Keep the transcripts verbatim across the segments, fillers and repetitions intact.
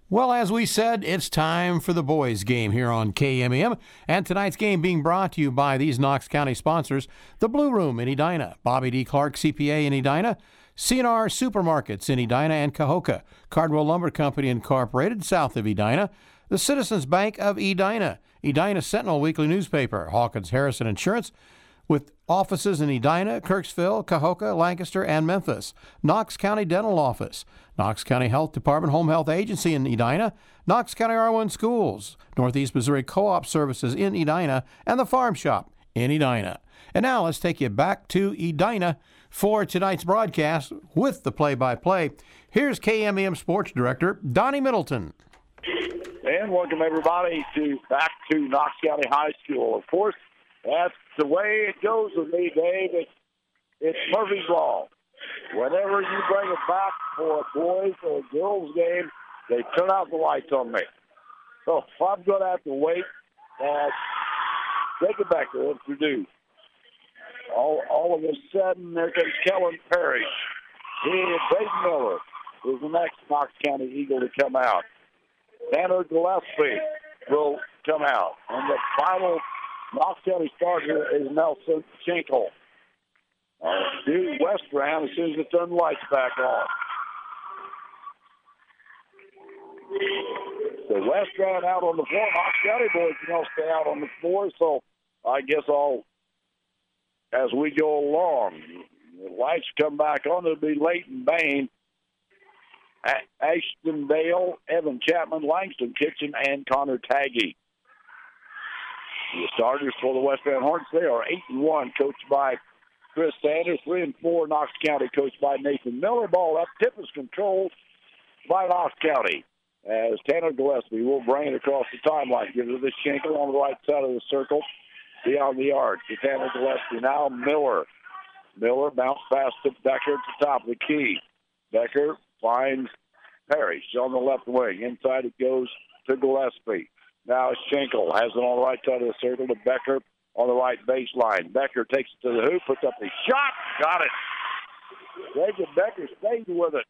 Well, as we said, it's time for the boys' game here on K M E M. And tonight's game being brought to you by these Knox County sponsors: the Blue Room in Edina, Bobby D. Clark C P A in Edina, C and R Supermarkets in Edina and Cahokia, Cardwell Lumber Company Incorporated south of Edina, the Citizens Bank of Edina, Edina Sentinel Weekly Newspaper, Hawkins Harrison Insurance, with offices in Edina, Kirksville, Cahokia, Lancaster, and Memphis. Knox County Dental Office, Knox County Health Department Home Health Agency in Edina, Knox County R one Schools, Northeast Missouri Co-op Services in Edina, and the Farm Shop in Edina. And now let's take you back to Edina for tonight's broadcast with the play-by-play. Here's K M E M Sports Director Donnie Middleton. And welcome everybody to back to Knox County High School. Of course, that's the way it goes with me, Dave. It's, it's Murphy's Law. Whenever you bring it back for a boys or a girls game, they turn out the lights on me. So if I'm going to have to wait, uh, Jacob Becker introduced. All, all of a sudden, there comes Kellen Parrish. He and Braden Miller is the next Knox County Eagle to come out. Tanner Gillespie will come out. And the final Knox County starter is Nelson Schenkel. Uh, do West round as soon as they turn the lights back on. The West round out on the floor. Knox County boys can all stay out on the floor, so I guess I'll, as we go along, the lights come back on. It'll be Leighton Bain, a- Ashton Dale, Evan Chapman, Langston Kitchen, and Connor Taggy. The starters for the West Van Hornets, they are eight and one, coached by Chris Sanders. Three and four, Knox County, coached by Nathan Miller. Ball up, tip is controlled by Knox County, as Tanner Gillespie will bring it across the timeline. Gives it to Schenkel on the right side of the circle, beyond the arc. To Tanner Gillespie, now Miller. Miller bounce pass to Becker at the top of the key. Becker finds Parrish on the left wing. Inside it goes to Gillespie. Now Schenkel has it on the right side of the circle to Becker on the right baseline. Becker takes it to the hoop, puts up a shot, got it. Jacob Becker stayed with it.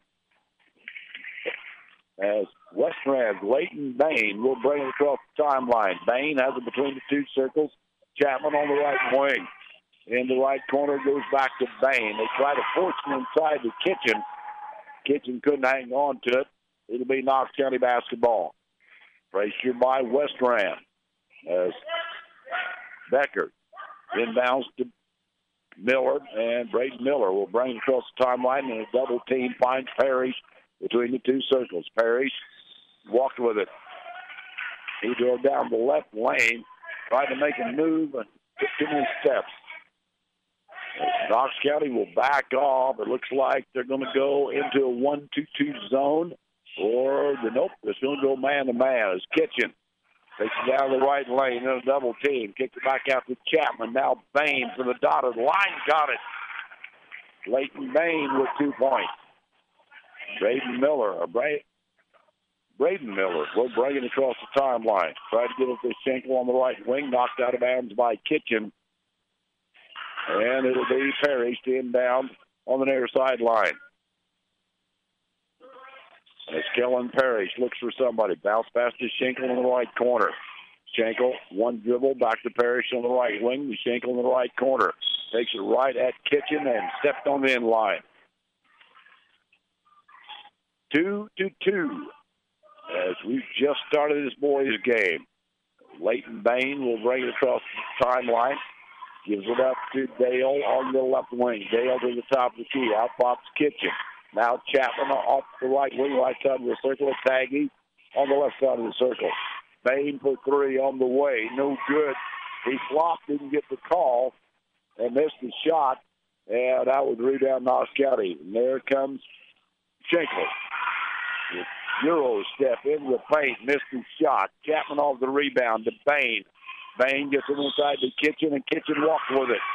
As West Rand's Leighton Bain will bring it across the timeline. Bain has it between the two circles. Chapman on the right wing. In the right corner goes back to Bain. They try to force him inside the Kitchen. Kitchen couldn't hang on to it. It'll be Knox County basketball. Pressure by West Rand as Becker inbounds to Miller, and Braden Miller will bring it across the timeline, and a double team finds Parrish between the two circles. Parrish walked with it. He drove down the left lane, tried to make a move, and took too many steps. Knox County will back off. It looks like they're going to go into a one two two zone. Or, the, nope, it's going to go man-to-man. It's Kitchen. Takes it down the right lane in a double team. Kicks it back out to Chapman. Now Bain from the dotted line. Got it. Leighton Bain with two points. Braden Miller, or Bra- Braden Miller will bring it across the timeline. Try to get it to Schenkel on the right wing. Knocked out of bounds by Kitchen. And it'll be Parrish to inbound on the near sideline. As Kellen Parrish looks for somebody. Bounce pass to Schenkel in the right corner. Schenkel, one dribble, back to Parrish on the right wing. Schenkel in the right corner. Takes it right at Kitchen and stepped on the end line. Two to two. As we've just started this boys' game. Leighton Bain will bring it across the timeline. Gives it up to Dale on the left wing. Dale to the top of the key. Out pops Kitchen. Now Chapman off the right wing, right side of the circle. Taggy on the left side of the circle. Bain for three on the way. No good. He flopped, didn't get the call, and missed the shot. And that was rebound Knox County. And there comes Schenkel. Euro step into the paint, missed his shot. Chapman off the rebound to Bain. Bain gets it inside the Kitchen, and Kitchen walked with it.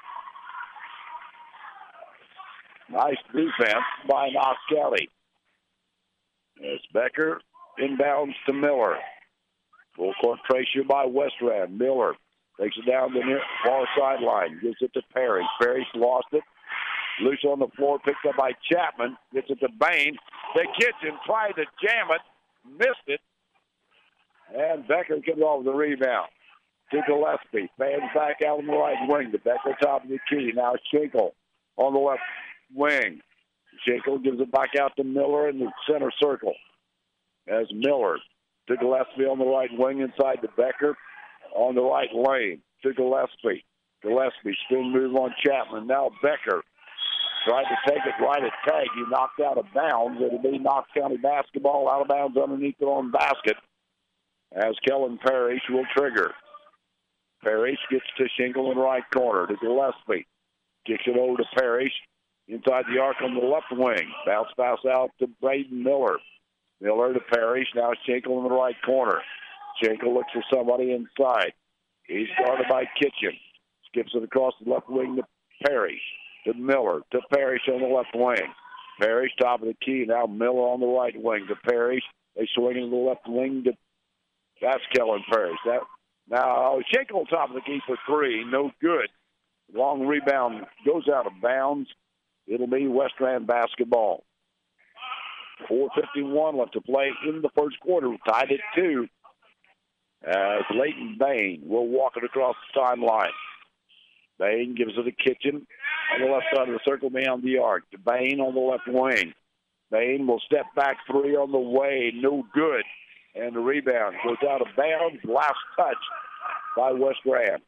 Nice defense by Knox County. As Becker inbounds to Miller. Full court pressure by West Rand. Miller takes it down the near far sideline. Gives it to Parrish. Parrish lost it. Loose on the floor, picked up by Chapman. Gets it to Bain. The Kitchen tried to jam it, missed it. And Becker comes off the rebound to Gillespie. Fans back out on the right wing. To Becker, top of the key. Now Schenkel on the left wing. Schenkel gives it back out to Miller in the center circle. As Miller to Gillespie on the right wing inside to Becker on the right lane to Gillespie. Gillespie spin move on Chapman. Now Becker tried to take it right at tag. He knocked out of bounds. It'll be Knox County basketball out of bounds underneath their own basket as Kellen Parrish will trigger. Parrish gets to Schenkel in the right corner to Gillespie. Kicks it over to Parrish inside the arc on the left wing. Bounce pass out to Braden Miller. Miller to Parrish. Now Schenkel in the right corner. Schenkel looks for somebody inside. He's guarded by Kitchen. Skips it across the left wing to Parrish. To Miller. To Parrish on the left wing. Parrish top of the key. Now Miller on the right wing to Parrish. They swing in the left wing to that's Kellen Parrish. That now Schenkel top of the key for three. No good. Long rebound goes out of bounds. It'll be West Rand basketball. four fifty-one left to play in the first quarter. Tied at two. As Leighton Bain will walk it across the timeline. Bain gives it to Kitchen on the left side of the circle beyond the arc. To Bain on the left wing. Bain will step back three on the way. No good. And the rebound goes out of bounds. Last touch by West Rand.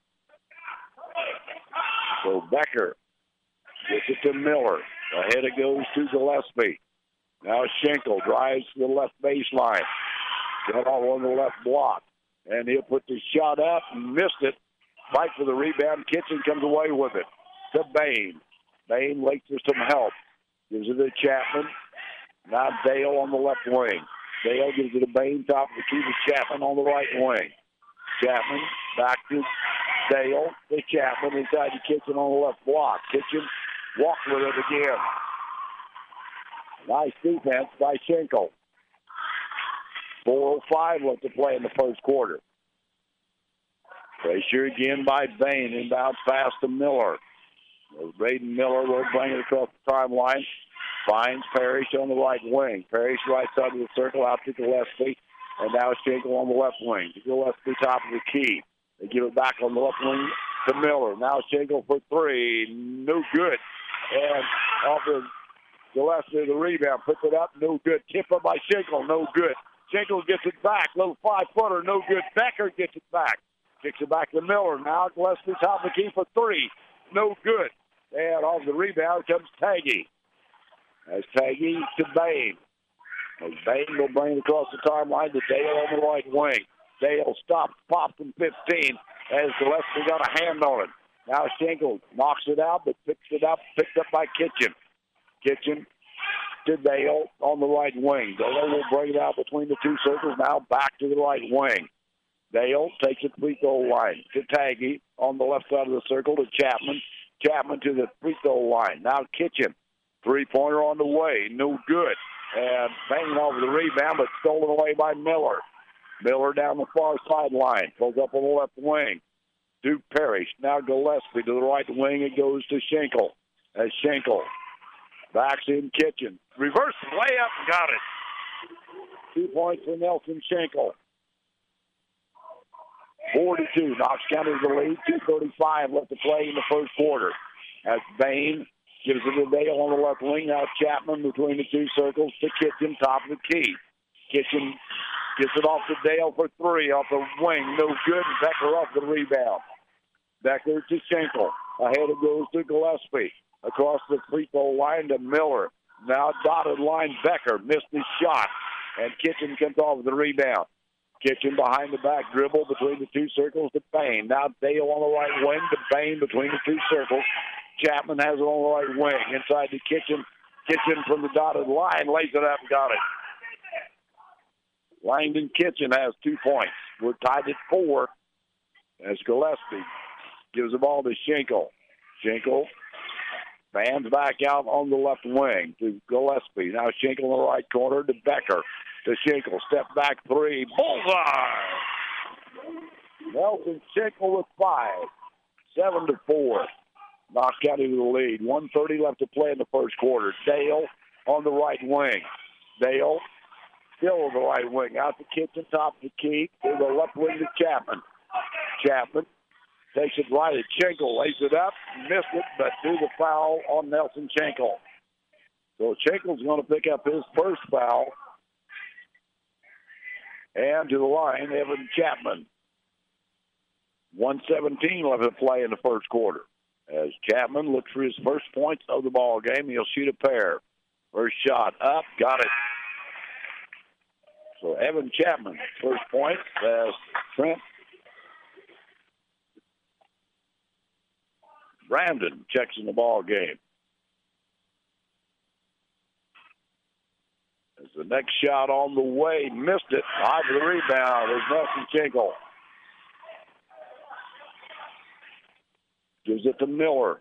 So Becker gets it to Miller. Ahead it goes to Gillespie. Now Schenkel drives to the left baseline. Got all on the left block. And he'll put the shot up and missed it. Fight for the rebound. Kitchen comes away with it. To Bain. Bain waits for some help. Gives it to Chapman. Now Dale on the left wing. Dale gives it to Bain, top of the key to Chapman on the right wing. Chapman back to Dale. To Chapman inside the Kitchen on the left block. Kitchen walked with it again. Nice defense by Schenkel. four oh five left to play in the first quarter. Pressure again by Bain. Inbound pass to Miller. Braden Miller will bring it across the timeline. Finds Parrish on the right wing. Parrish right side of the circle out to Gillespie. And now Schenkel on the left wing. To Gillespie, top of the key. They give it back on the left wing to Miller. Now Schenkel for three. No good. And off of Gillespie, the rebound. Puts it up. No good. Tip up by Schenkel. No good. Schenkel gets it back. Little five-footer. No good. Becker gets it back. Kicks it back to Miller. Now Gillespie, top of the key for three. No good. And off the rebound comes Taggy. As Taggy to Bain. As Bain will bring it across the timeline to Dale on the right wing. Dale stops, pops from fifteen as Gillespie got a hand on it. Now Schenkel knocks it out, but picks it up, picked up by Kitchen. Kitchen to Dale on the right wing. Dale will bring it out between the two circles. Now back to the right wing. Dale takes it free throw line to Taggy on the left side of the circle to Chapman. Chapman to the free throw line. Now Kitchen. Three-pointer on the way. No good. And banging over the rebound, but stolen away by Miller. Miller down the far sideline. Pulls up on the left wing. Duke Parrish. Now Gillespie to the right wing. It goes to Schenkel. As Schenkel backs in Kitchen. Reverse layup. Got it. Two points for Nelson Schenkel. Four to two. Knox County the lead. two thirty-five left to play in the first quarter. As Bain gives it to Dale on the left wing. Now Chapman between the two circles to Kitchen, top of the key. Kitchen gets it off to Dale for three off the wing. No good. Becker off the rebound. Becker to Schenkel. Ahead it goes to Gillespie. Across the free throw line to Miller. Now dotted line Becker. Missed his shot. And Kitchen comes off the rebound. Kitchen behind the back dribble between the two circles to Bain. Now Dale on the right wing to Bain between the two circles. Chapman has it on the right wing. Inside the Kitchen. Kitchen from the dotted line. Lays it up and got it. Langdon Kitchen has two points. We're tied at four as Gillespie gives the ball to Schenkel. Schenkel fans back out on the left wing to Gillespie. Now Schenkel in the right corner to Becker. To Schenkel. Step back three. Bullseye! Nelson Schenkel with five. Seven to four. Knox County to the lead. one thirty left to play in the first quarter. Dale on the right wing. Dale still on the right wing. Out the kitchen, top of the key. To the left wing to Chapman. Chapman takes it right at Schenkel. Lays it up. Missed it, but do the foul on Nelson Schenkel. So Schenkel's going to pick up his first foul. And to the line, Evan Chapman. one seventeen left to play in the first quarter. As Chapman looks for his first points of the ball game, he'll shoot a pair. First shot up, got it. So Evan Chapman, first point, as Trent Brandon checks in the ball game. As the next shot on the way, missed it. High for the rebound is Nelson Schenkel. Gives it to Miller.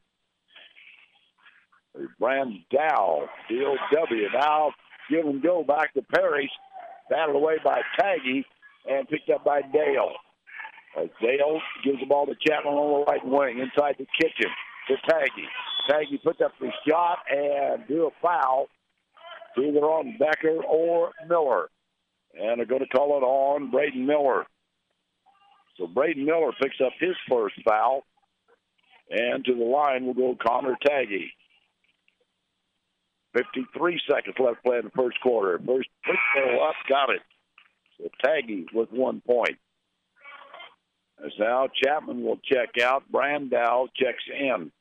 Brandow, D O W. Now give and go back to Parrish. Battled away by Taggy and picked up by Dale. As Dale gives the ball to Chapman on the right wing inside the kitchen to Taggy. Taggy puts up the shot and do a foul either on Becker or Miller. And they're going to call it on Braden Miller. So Braden Miller picks up his first foul. And to the line will go Connor Taggy. fifty-three seconds left play in the first quarter. First free throw up, got it. So Taggy with one point. As now Chapman will check out. Brandow checks in.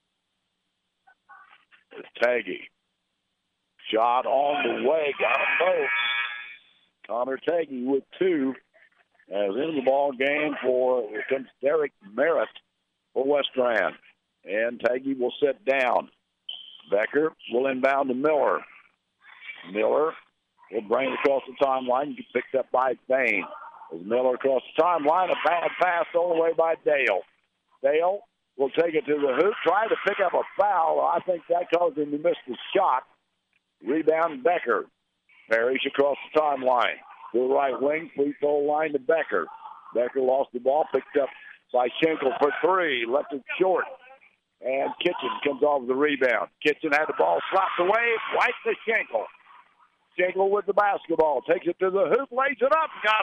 It's Taggy. Shot on the way, got them both. Connor Taggy with two. As in the ball game for, here comes Derek Merritt for West Grand. And Taggy will sit down. Becker will inbound to Miller. Miller will bring it across the timeline. Picked up by Bain. As Miller across the timeline, a bad pass all the way by Dale. Dale will take it to the hoop, try to pick up a foul. I think that caused him to miss the shot. Rebound Becker. Parrish across the timeline. To the right wing, free throw line to Becker. Becker lost the ball, picked up by Schenkel for three. Left it short. And Kitchen comes off the rebound. Kitchen had the ball slapped away. Right to Schenkel. Schenkel with the basketball. Takes it to the hoop. Lays it up. Got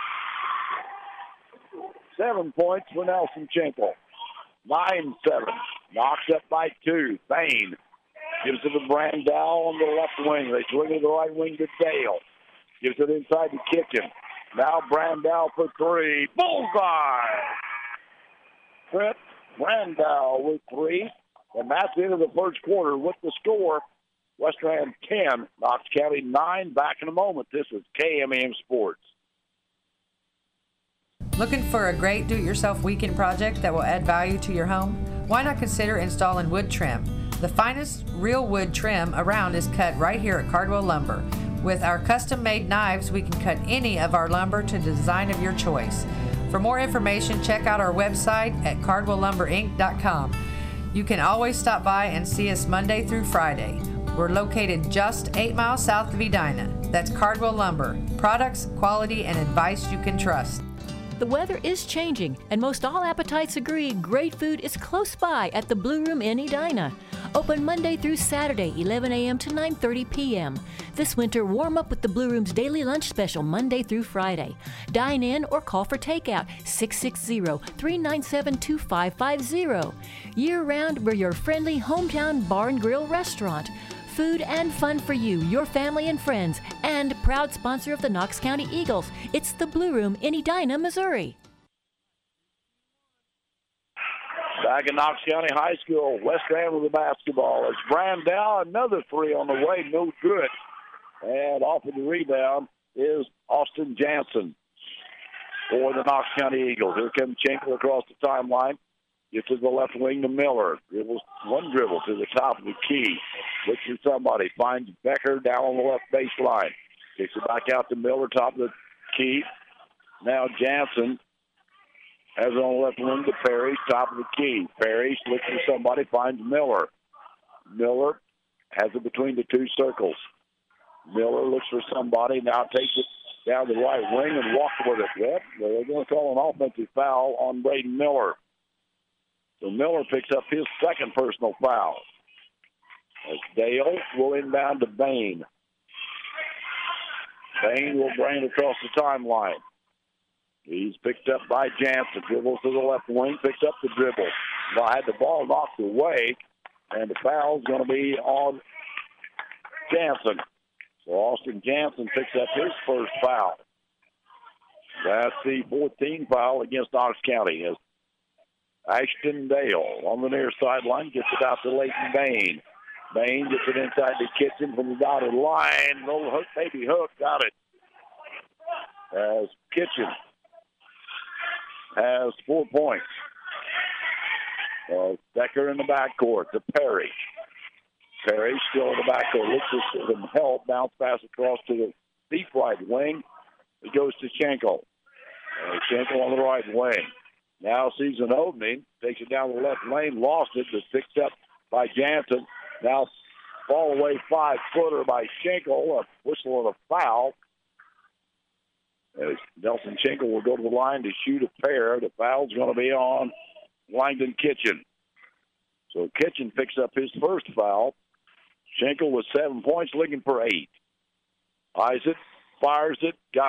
it. Seven points for Nelson Schenkel. nine seven. Knocks up by two. Bain gives it to Brandow on the left wing. They swing it to the right wing to Dale. Gives it inside the Kitchen. Now Brandow for three. Bullseye! Trent Brandow with three. And that's the end of the first quarter with the score. West Grand ten, Knox County nine. Back in a moment. This is K M A M Sports. Looking for a great do-it-yourself weekend project that will add value to your home? Why not consider installing wood trim? The finest real wood trim around is cut right here at Cardwell Lumber. With our custom-made knives, we can cut any of our lumber to the design of your choice. For more information, check out our website at cardwell lumber inc dot com. You can always stop by and see us Monday through Friday. We're located just eight miles south of Edina. That's Cardwell Lumber. Products, quality, and advice you can trust. The weather is changing, and most all appetites agree great food is close by at the Blue Room in Edina. Open Monday through Saturday, eleven a.m. to nine thirty p.m. This winter, warm up with the Blue Room's daily lunch special Monday through Friday. Dine in or call for takeout six six zero, three nine seven, two five five zero. Year-round, we're your friendly hometown bar and grill restaurant. Food and fun for you, your family and friends, and proud sponsor of the Knox County Eagles. It's the Blue Room in Edina, Missouri. Back in Knox County High School, West Grand with the basketball. It's Brandow, another three on the way, no good. And off of the rebound is Austin Jansen for the Knox County Eagles. Here comes Schenkel across the timeline. Gets to the left wing to Miller. Dribbles one dribble to the top of the key. Looks for somebody. Finds Becker down on the left baseline. Kicks it back out to Miller, top of the key. Now Jansen has it on the left wing to Parrish, top of the key. Parrish looks for somebody, finds Miller. Miller has it between the two circles. Miller looks for somebody, now takes it down the right wing and walks with it. Yep, they're going to call an offensive foul on Braden Miller. So Miller picks up his second personal foul. As Dale will inbound to Bain. Bain will bring it across the timeline. He's picked up by Jansen. Dribbles to the left wing, picks up the dribble. Now had the ball knocked away, and the foul's going to be on Jansen. So Austin Jansen picks up his first foul. That's the fourteenth foul against Knox County. As Ashton Dale on the near sideline gets it out to Leighton Bain. Bain gets it inside the kitchen from the dotted line. Little hook, baby hook, got it. As Kitchen has four points. Uh, Becker in the backcourt to Perry. Perry still in the backcourt. Looks for some help. Bounce pass across to the deep right wing. It goes to Schenkel. Uh, Schenkel on the right wing. Now sees an opening. Takes it down the left lane. Lost it. But picked up by Jansen. Now fall away five-footer by Schenkel. A whistle and a foul. As Nelson Schenkel will go to the line to shoot a pair. The foul's going to be on Langdon Kitchen. So Kitchen picks up his first foul. Schenkel with seven points, looking for eight. Eyes it, fires it, got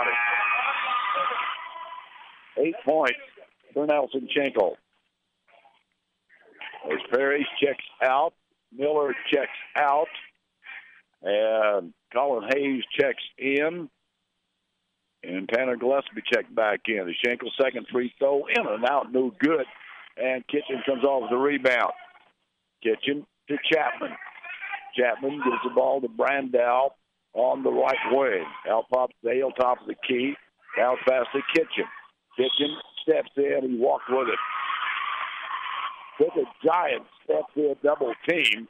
it. Eight points for Nelson Schenkel. As Perry checks out, Miller checks out, and Colin Hayes checks in. And Tanner Gillespie checked back in. The Schenkel second free throw in and out, no good. And Kitchen comes off with the rebound. Kitchen to Chapman. Chapman gives the ball to Brandau on the right wing. Out pops Dale, top of the key. Bounce past the Kitchen. Kitchen steps in. He walked with it. Took a giant step to a double team.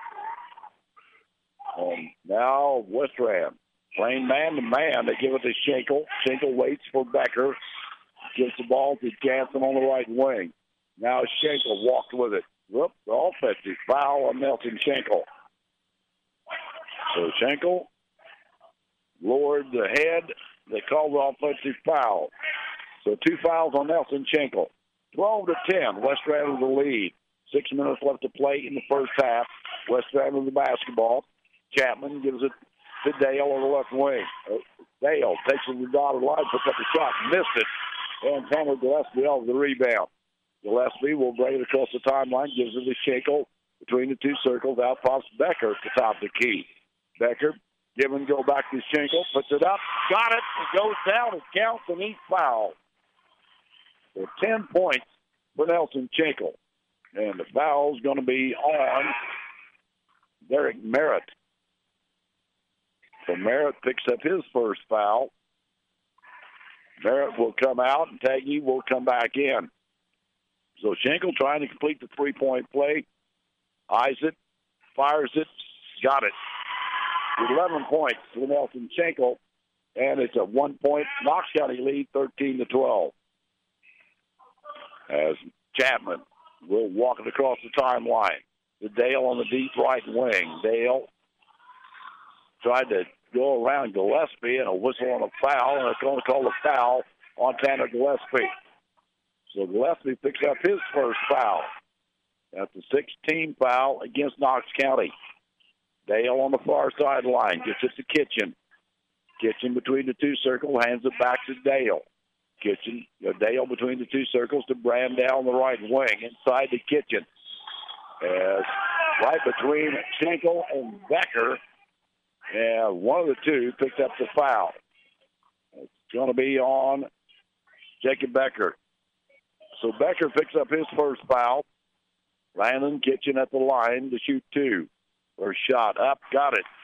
And now Westram. Playing man-to-man, they give it to Schenkel. Schenkel waits for Becker. Gives the ball to Jansen on the right wing. Now Schenkel walked with it. Whoop, the offensive foul on Nelson Schenkel. So Schenkel lowered the head. They called the offensive foul. So two fouls on Nelson Schenkel. twelve to ten, Westram with the lead. Six minutes left to play in the first half. Westram with the basketball. Chapman gives it to Dale on the left wing. Dale takes it to the dotted line, puts up a shot, missed it, and Tanner Gillespie off the rebound. Gillespie will bring it across the timeline, gives it to Schenkel between the two circles. Out pops Becker at the top of the key. Becker, give and go back to Schenkel, puts it up, got it, it goes down, it counts, and he's fouled. So ten points for Nelson Schenkel. And the foul's going to be on Derek Merritt. So Merritt picks up his first foul. Merritt will come out, and Taggy will come back in. So Schenkel trying to complete the three-point play. Eyes it, fires it, got it. eleven points for Nelson Schenkel, and it's a one-point Knox County lead, thirteen to twelve. As Chapman will walk it across the timeline. To Dale on the deep right wing. Dale tried to go around Gillespie, and a whistle on a foul, and it's going to call a foul on Tanner Gillespie. So Gillespie picks up his first foul. That's a sixteen foul against Knox County. Dale on the far sideline gets it to Kitchen. Kitchen between the two circles, hands it back to Dale. Kitchen, uh, Dale between the two circles to Brandau on the right wing, inside the Kitchen. As right between Schenkel and Becker, and one of the two picked up the foul. It's going to be on Jacob Becker. So Becker picks up his first foul. Landon Kitchen at the line to shoot two. First shot up, got it.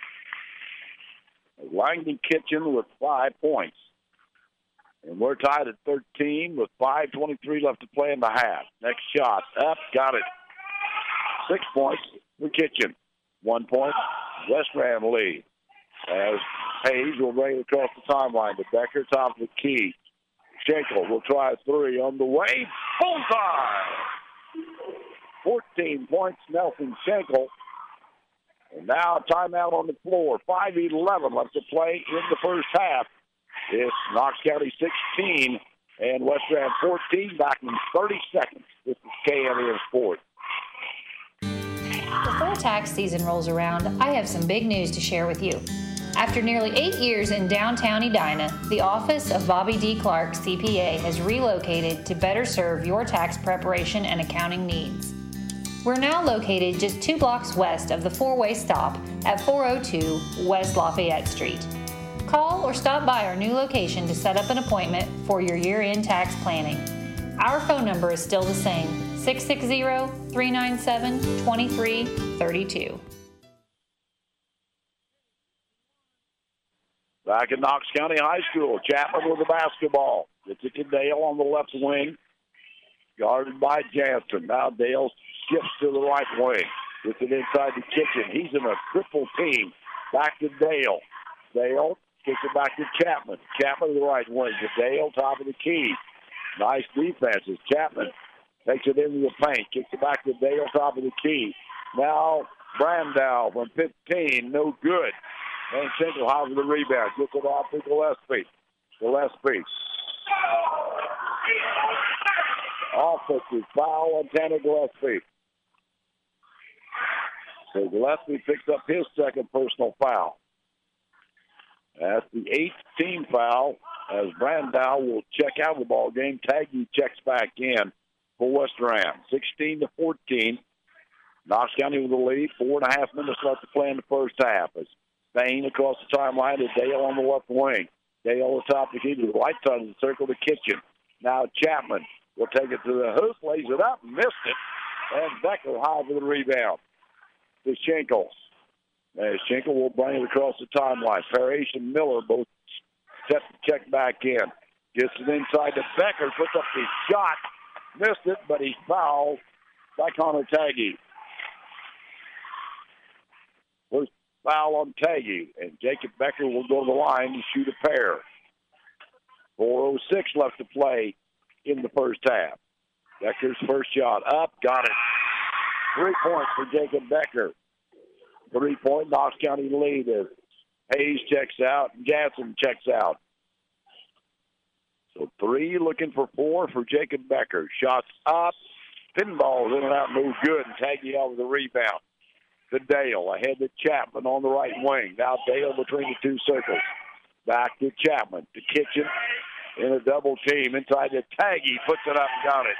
Langdon Kitchen with five points. And we're tied at thirteen with five twenty-three left to play in the half. Next shot up, got it. Six points for Kitchen. One point, Westram lead. As Hayes will bring it across the timeline to Becker, top of the key. Schenkel will try a three on the way. Bullseye! fourteen points, Nelson Schenkel. And now a timeout on the floor. five eleven left to play in the first half. It's Knox County sixteen and Westram fourteen. Back in thirty seconds. This is K M E M Sports. Before tax season rolls around, I have some big news to share with you. After nearly eight years in downtown Edina, the office of Bobby D. Clark, C P A, has relocated to better serve your tax preparation and accounting needs. We're now located just two blocks west of the four-way stop at four oh two West Lafayette Street. Call or stop by our new location to set up an appointment for your year-end tax planning. Our phone number is still the same, six six zero, three nine seven, two three three two. Back at Knox County High School, Chapman with the basketball. It's it to Dale on the left wing, guarded by Jansen. Now Dale shifts to the right wing. Gets it inside the kitchen. He's in a triple team. Back to Dale. Dale kicks it back to Chapman. Chapman to the right wing. To Dale, top of the key. Nice defenses. Chapman takes it into the paint. Kicks it back to Dale, top of the key. Now Brandow from fifteen. No good. And Schenkel high for the rebound. Gets it off to Gillespie. Gillespie. Offensive foul on Tanner Gillespie. So Gillespie picks up his second personal foul. That's the eighth team foul as Brandow will check out of the ball game. Taggy checks back in for West Ram. sixteen to fourteen. Knox County with the lead. Four and a half minutes left to play in the first half. As Bain across the timeline to Dale on the left wing. Dale on the top of the key to the right side of the circle to Kitchen. Now Chapman will take it to the hoop, lays it up, missed it, and Becker high for the rebound. To Schenkel. As Schenkel will bring it across the timeline. Parrish and Miller both set to check back in. Gets it inside to Becker, puts up his shot, missed it, but he's fouled by Connor Taggy. First foul on Taggy, and Jacob Becker will go to the line to shoot a pair. four oh six left to play in the first half. Becker's first shot up, got it. Three points for Jacob Becker. Three-point Knox County lead as Hayes checks out and Jansen checks out. So three looking for four for Jacob Becker. Shots up, pinballs in and out, no good, and Taggy out with the rebound. To Dale, ahead to Chapman on the right wing. Now Dale between the two circles. Back to Chapman, to Kitchen in a double team. Inside to Taggy, puts it up and got it.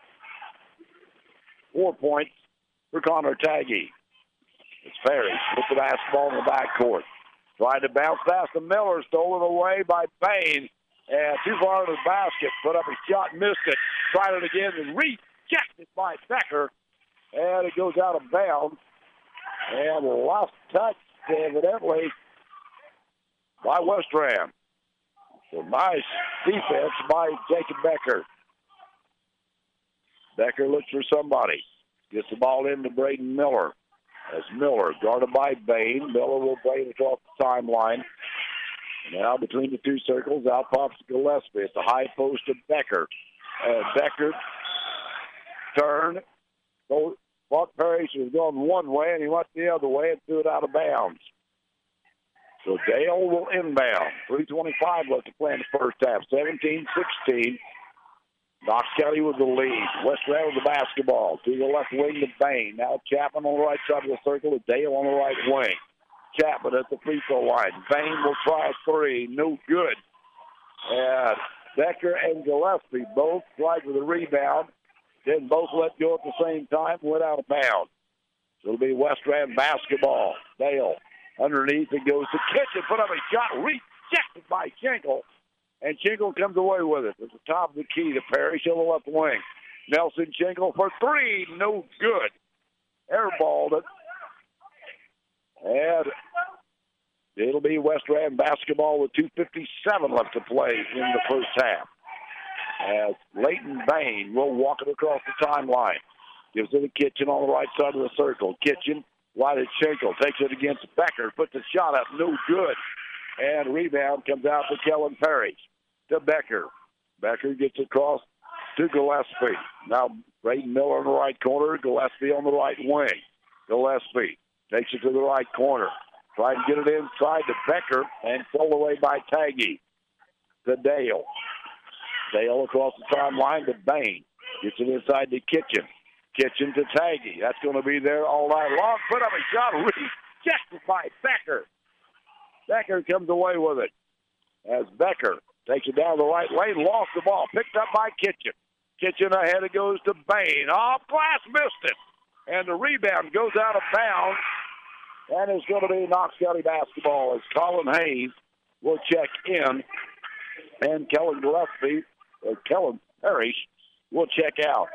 Four points for Connor Taggy. It's Ferry with the basketball in the backcourt. Tried to bounce past the Miller, stolen away by Bain. And too far to the basket, put up a shot, missed it. Tried it again and rejected by Becker. And it goes out of bounds. And lost touch, evidently, by West Ram. So nice defense by Jacob Becker. Becker looks for somebody. Gets the ball into Braden Miller. As Miller, guarded by Bain. Miller will bring it off the timeline. Now between the two circles, out pops Gillespie at the high post of Becker. Uh, Becker turn. Thought Parrish was going one way, and he went the other way and threw it out of bounds. So Dale will inbound. three twenty-five left to play in the first half. seventeen sixteen. Knox County with the lead. West Ram with the basketball. To the left wing to Bain. Now Chapman on the right side of the circle with Dale on the right wing. Chapman at the free throw line. Bain will try a three. No good. And Becker and Gillespie both tried for the rebound. Then both let go at the same time, went out of bounds. So it'll be West Ram basketball. Dale underneath, it goes to Kitchen. Put up a shot, rejected by Schenkel. And Schenkel comes away with it. At the top of the key to Parrish on the left wing. Nelson Schenkel for three, no good. Airballed it. And it'll be West Ram basketball with two fifty-seven left to play in the first half. As Leighton Bain will walk it across the timeline. Gives it to Kitchen on the right side of the circle. Kitchen, wide at Schenkel. Takes it against Becker. Puts the shot up. No good. And rebound comes out to Kellen Parrish. To Becker. Becker gets across to Gillespie. Now Braden Miller in the right corner. Gillespie on the right wing. Gillespie takes it to the right corner. Trying to get it inside to Becker and pulled away by Taggy. To Dale. Dale across the timeline to Bain. Gets it inside the Kitchen. Kitchen to Taggy. That's going to be there all night long. Put up a shot. Rejected by Becker. Becker comes away with it. As Becker takes it down the right lane, lost the ball, picked up by Kitchen. Kitchen ahead, it goes to Bain. Off glass, missed it. And the rebound goes out of bounds. And it's going to be Knox County basketball as Colin Hayes will check in. And Kellen Gillespie, or Kellen Parrish, will check out.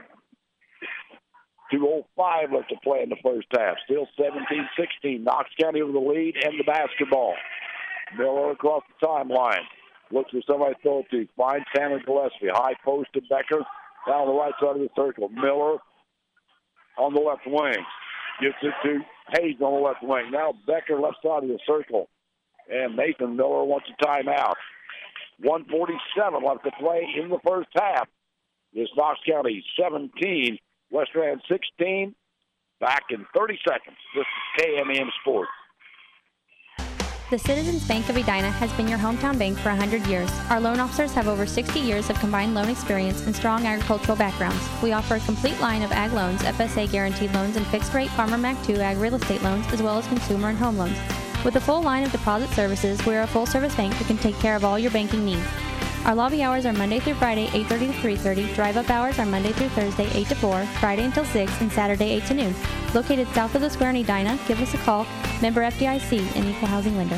two oh five left to play in the first half. Still seventeen sixteen. Knox County with the lead and the basketball. Miller across the timeline. Looks for somebody to throw it to. Finds Tanner Gillespie. High post to Becker. Down the right side of the circle. Miller on the left wing. Gives it to Hayes on the left wing. Now Becker left side of the circle. And Nathan Miller wants a timeout. one forty-seven left to play in the first half. This Knox County seventeen. West Rand sixteen. Back in thirty seconds. This is K M E M Sports. The Citizens Bank of Edina has been your hometown bank for one hundred years. Our loan officers have over sixty years of combined loan experience and strong agricultural backgrounds. We offer a complete line of ag loans, F S A guaranteed loans, and fixed-rate Farmer Mac two ag real estate loans, as well as consumer and home loans. With a full line of deposit services, we are a full-service bank that can take care of all your banking needs. Our lobby hours are Monday through Friday, eight thirty to three thirty. Drive-up hours are Monday through Thursday, eight to four, Friday until six, and Saturday, eight to noon. Located south of the square in Edina, give us a call. Member F D I C, an equal housing lender.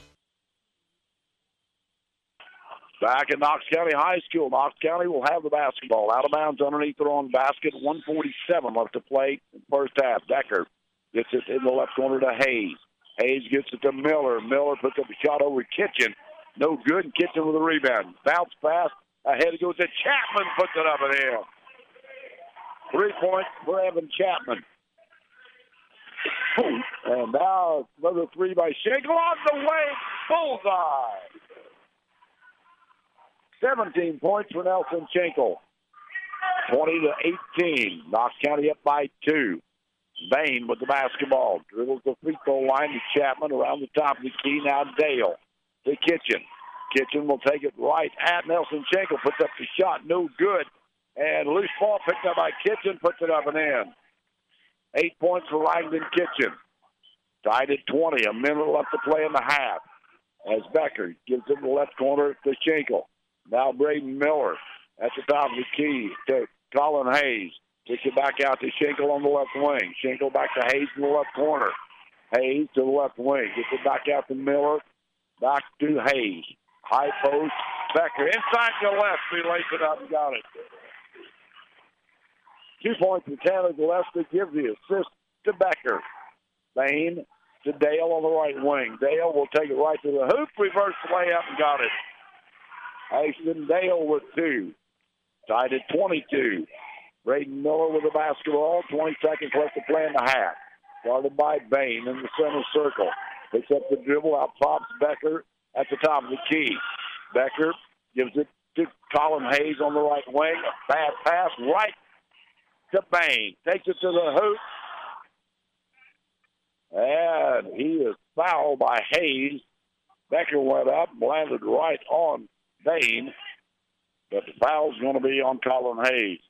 Back at Knox County High School. Knox County will have the basketball. Out of bounds underneath their own basket. one forty-seven left to play in the first half. Becker gets it in the left corner to Hayes. Hayes gets it to Miller. Miller puts up a shot over Kitchen. No good. Kitchen with a rebound. Bounce pass. Ahead it goes to Chapman. Puts it up and in. Three points for Evan Chapman. And now another three by Schenkel on the way. Bullseye. seventeen points for Nelson Schenkel. twenty to eighteen. Knox County up by two. Bain with the basketball. Dribbles the free throw line to Chapman around the top of the key. Now Dale to Kitchen. Kitchen will take it right at Nelson Schenkel. Puts up the shot. No good. And loose ball picked up by Kitchen. Puts it up and in. Eight points for Langdon Kitchen. Tied at twenty. A minute left to play in the half. As Becker gives it the left corner to Schenkel. Now Braden Miller at the top of the key to Colin Hayes. Takes it back out to Schenkel on the left wing. Schenkel back to Hayes in the left corner. Hayes to the left wing. Gets it back out to Miller. Back to Hayes. High post. Becker inside Gillespie. Lays it up and got it. Two points for Tanner Gillespie. Gives the assist to Becker. Bain to Dale on the right wing. Dale will take it right to the hoop. Reverse layup and got it. Ashton Dale with two. Tied at twenty-two. Braden Miller with the basketball. twenty seconds left to play in the half. Guarded by Bain in the center circle. Picks up the dribble. Out pops Becker at the top of the key. Becker gives it to Colin Hayes on the right wing. A bad pass right to Bain. Takes it to the hoop. And he is fouled by Hayes. Becker went up, landed right on Bain, but the foul's going to be on Colin Hayes.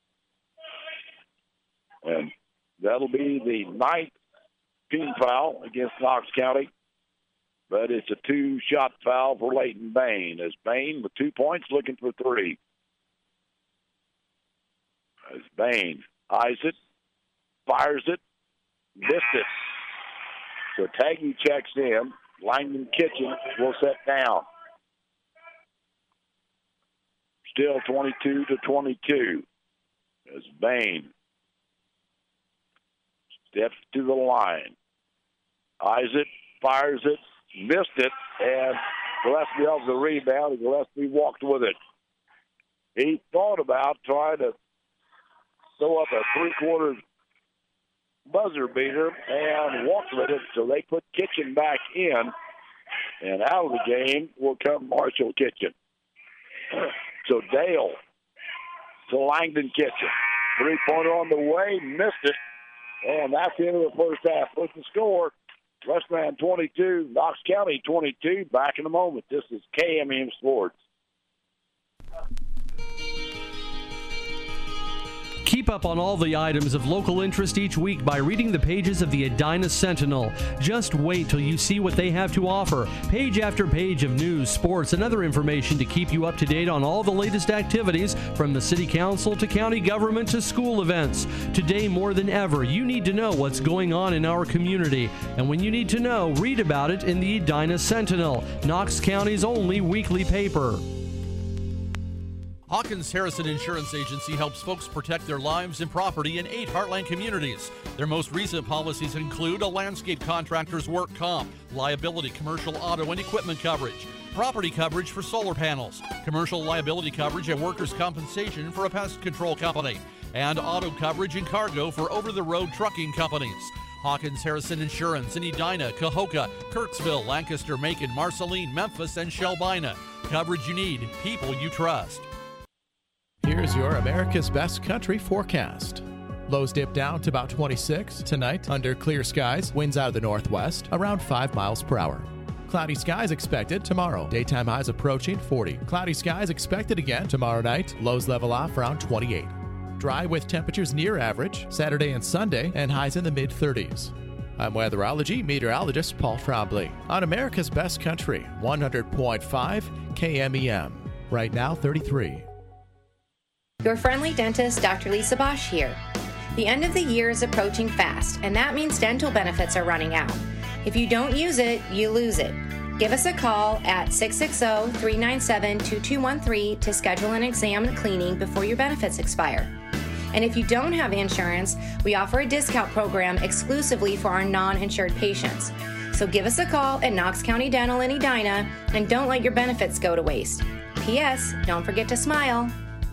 And that'll be the ninth team foul against Knox County, but it's a two-shot foul for Leighton Bain, as Bain with two points looking for three. As Bain eyes it, fires it, missed it. So Taggy checks in. Langdon Kitchen will set down. Still twenty-two to twenty-two. As Bain steps to the line. Eyes it, fires it, missed it, and Gillespie off the rebound, and Gillespie walked with it. He thought about trying to throw up a three-quarter buzzer beater and walked with it, so they put Kitchen back in, and out of the game will come Marshall Kitchen. So Dale to Langdon Kitchen. Three-pointer on the way, missed it, and that's the end of the first half. What's the score? Westland twenty-two, Knox County twenty-two. Back in a moment. This is K M E M Sports. Keep Keep up on all the items of local interest each week by reading the pages of the Edina Sentinel. Just wait till you see what they have to offer. Page after page of news, sports, and other information to keep you up to date on all the latest activities from the City Council to county government to school events. Today, more than ever, you need to know what's going on in our community. And when you need to know, read about it in the Edina Sentinel, Knox County's only weekly paper. Hawkins Harrison Insurance Agency helps folks protect their lives and property in eight Heartland communities. Their most recent policies include a landscape contractor's work comp, liability, commercial auto and equipment coverage, property coverage for solar panels, commercial liability coverage and workers' compensation for a pest control company, and auto coverage and cargo for over-the-road trucking companies. Hawkins Harrison Insurance in Edina, Cahokia, Kirksville, Lancaster, Macon, Marceline, Memphis, and Shelbina. Coverage you need, people you trust. Here's your America's Best Country forecast. Lows dip down to about twenty-six tonight under clear skies, winds out of the northwest, around five miles per hour. Cloudy skies expected tomorrow. Daytime highs approaching forty. Cloudy skies expected again tomorrow night. Lows level off around twenty-eight. Dry with temperatures near average Saturday and Sunday and highs in the mid thirties. I'm weatherology meteorologist Paul Trombley on America's Best Country, one hundred point five K M E M. Right now, thirty-three. Your friendly dentist, Doctor Lisa Bosch here. The end of the year is approaching fast, and that means dental benefits are running out. If you don't use it, you lose it. Give us a call at six six zero, three nine seven, two two one three to schedule an exam and cleaning before your benefits expire. And if you don't have insurance, we offer a discount program exclusively for our non-insured patients. So give us a call at Knox County Dental in Edina, and don't let your benefits go to waste. P S. Don't forget to smile.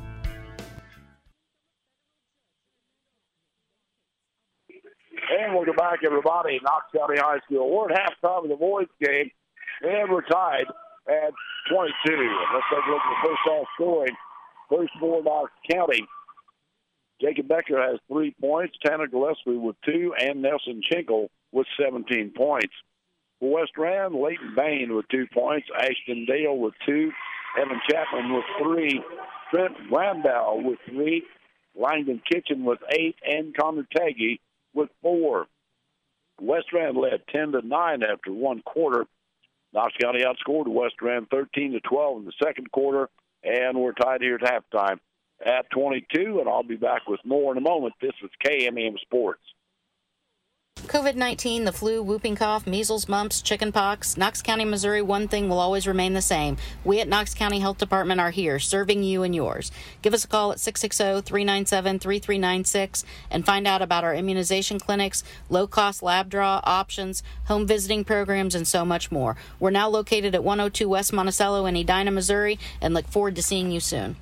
And welcome back, everybody. Knox County High School. We're at halftime of the boys' game, and we're tied at twenty-two. Let's take a look at the first half scoring. First for Knox County. Jacob Becker has three points, Tanner Gillespie with two, and Nelson Chinkle with seventeen points. For West Rand, Leighton Bain with two points, Ashton Dale with two, Evan Chapman with three, Trent Brandau with three, Langdon Kitchen with eight, and Connor Taggy with four. West Rand led ten to nine after one quarter. Knox County outscored West Rand thirteen to twelve in the second quarter, and we're tied here at halftime at twenty-two, and I'll be back with more in a moment. This is K M E M Sports. COVID nineteen, the flu, whooping cough, measles, mumps, chickenpox. Knox County, Missouri, one thing will always remain the same. We at Knox County Health Department are here, serving you and yours. Give us a call at six six zero, three nine seven, three three nine six and find out about our immunization clinics, low-cost lab draw options, home visiting programs, and so much more. We're now located at one oh two West Monticello in Edina, Missouri, and look forward to seeing you soon.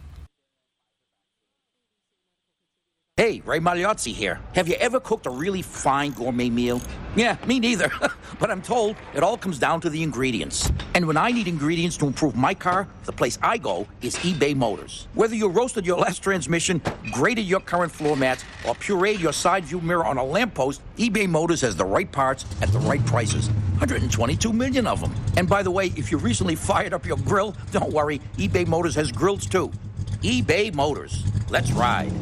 Hey, Ray Magliozzi here. Have you ever cooked a really fine gourmet meal? Yeah, me neither. But I'm told it all comes down to the ingredients. And when I need ingredients to improve my car, the place I go is eBay Motors. Whether you roasted your last transmission, graded your current floor mats, or pureed your side view mirror on a lamppost, eBay Motors has the right parts at the right prices. one hundred twenty-two million of them. And by the way, if you recently fired up your grill, don't worry, eBay Motors has grills too. eBay Motors. Let's ride.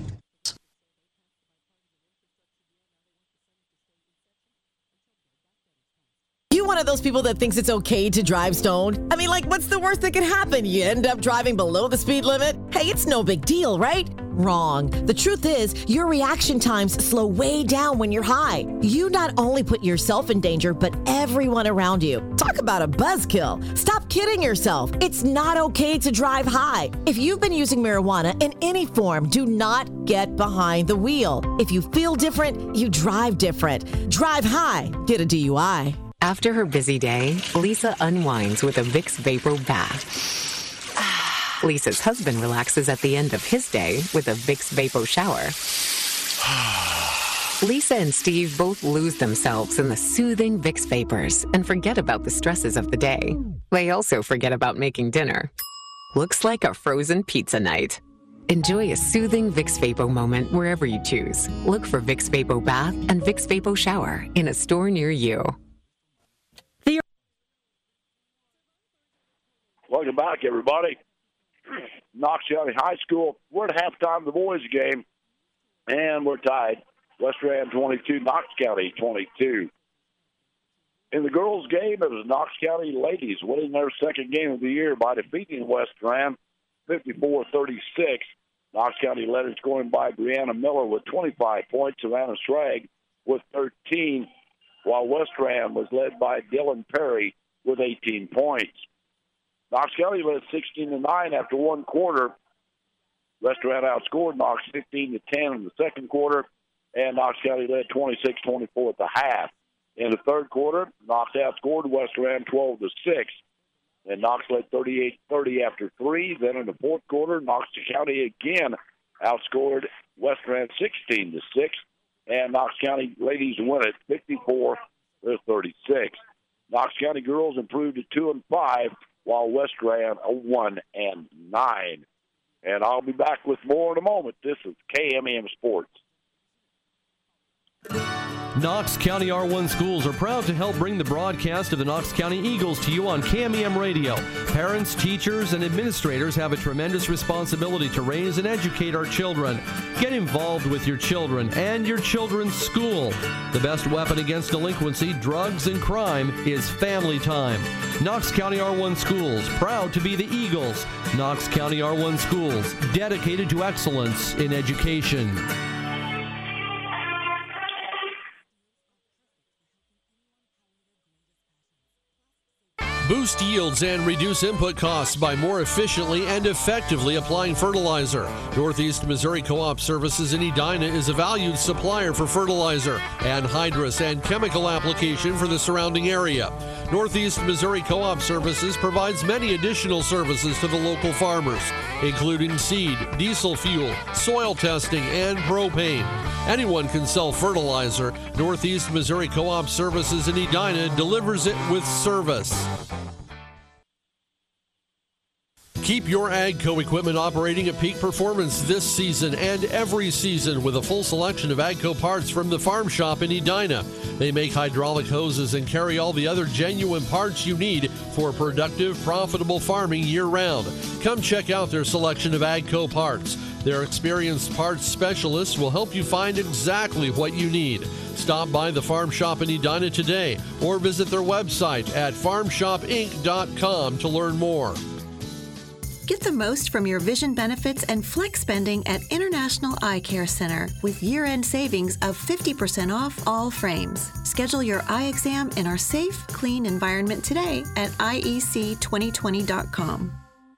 You one of those people that thinks it's okay to drive stoned? I mean, like, what's the worst that could happen? You end up driving below the speed limit? Hey, it's no big deal, right? Wrong. The truth is, your reaction times slow way down when you're high. You not only put yourself in danger, but everyone around you. Talk about a buzzkill. Stop kidding yourself. It's not okay to drive high. If you've been using marijuana in any form, do not get behind the wheel. If you feel different, you drive different. Drive high. Get a D U I. After her busy day, Lisa unwinds with a Vicks Vapor Bath. Lisa's husband relaxes at the end of his day with a Vicks Vapor Shower. Lisa and Steve both lose themselves in the soothing Vicks Vapors and forget about the stresses of the day. They also forget about making dinner. Looks like a frozen pizza night. Enjoy a soothing Vicks Vapo moment wherever you choose. Look for Vicks Vapo Bath and Vicks Vapo Shower in a store near you. Welcome back, everybody. Knox County High School. We're at halftime of the boys' game. And we're tied. West Rand twenty-two, Knox County twenty-two. In the girls' game, it was Knox County ladies winning their second game of the year by defeating West Rand fifty-four thirty-six. Knox County led in scoring by Brianna Miller with twenty-five points, Savannah Schrag with thirteen, while West Rand was led by Dylan Perry with eighteen points. Knox County led sixteen to nine after one quarter. West Rand outscored Knox fifteen to ten in the second quarter, and Knox County led twenty-six twenty-four at the half. In the third quarter, Knox outscored West Rand twelve to six, and Knox led thirty-eight thirty after three. Then in the fourth quarter, Knox County again outscored West Rand sixteen to six, and Knox County ladies win it fifty-four to thirty-six. Knox County girls improved to two and five, while West Rand a one and nine. And I'll be back with more in a moment. This is K M E M Sports. Knox County R one schools are proud to help bring the broadcast of the Knox County Eagles to you on K M E M Radio. Parents, teachers, and administrators have a tremendous responsibility to raise and educate our children. Get involved with your children and your children's school. The best weapon against delinquency, drugs, and crime is family time. Knox County R one schools, proud to be the Eagles. Knox County R one schools, dedicated to excellence in education. Boost yields and reduce input costs by more efficiently and effectively applying fertilizer. Northeast Missouri Co-op Services in Edina is a valued supplier for fertilizer, anhydrous, and chemical application for the surrounding area. Northeast Missouri Co-op Services provides many additional services to the local farmers, including seed, diesel fuel, soil testing, and propane. Anyone can sell fertilizer. Northeast Missouri Co-op Services in Edina delivers it with service. Keep your AGCO equipment operating at peak performance this season and every season with a full selection of AGCO parts from the Farm Shop in Edina. They make hydraulic hoses and carry all the other genuine parts you need for productive, profitable farming year-round. Come check out their selection of AGCO parts. Their experienced parts specialists will help you find exactly what you need. Stop by the Farm Shop in Edina today or visit their website at farm shop inc dot com to learn more. Get the most from your vision benefits and flex spending at International Eye Care Center with year-end savings of fifty percent off all frames. Schedule your eye exam in our safe, clean environment today at I E C twenty twenty dot com.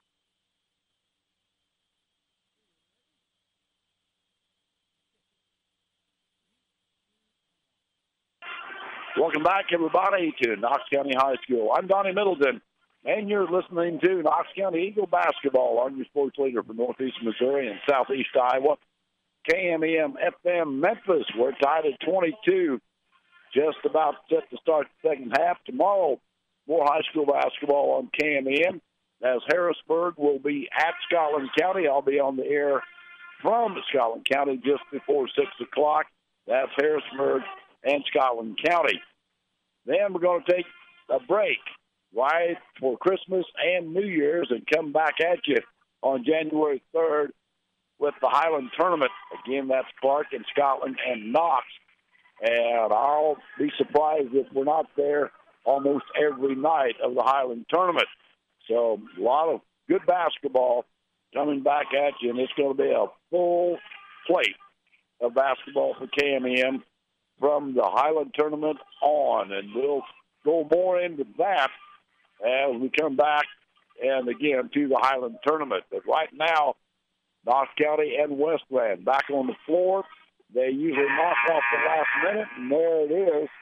Welcome back, everybody, to Knox County High School. I'm Donnie Middleton, and you're listening to Knox County Eagle basketball on your sports leader for Northeast Missouri and Southeast Iowa. K M E M F M Memphis, we're tied at twenty-two, just about set to start the second half. Tomorrow, more high school basketball on K M E M, as Harrisburg will be at Scotland County. I'll be on the air from Scotland County just before six o'clock. That's Harrisburg and Scotland County. Then we're going to take a break right for Christmas and New Year's and come back at you on January third with the Highland Tournament. Again, that's Clark and Scotland and Knox. And I'll be surprised if we're not there almost every night of the Highland Tournament. So a lot of good basketball coming back at you, and it's going to be a full plate of basketball for K M E M from the Highland Tournament on, and we'll go more into that as we come back, and again, to the Highland Tournament. But right now, Knox County and West Rand back on the floor. They usually knock off the last minute, and there it is.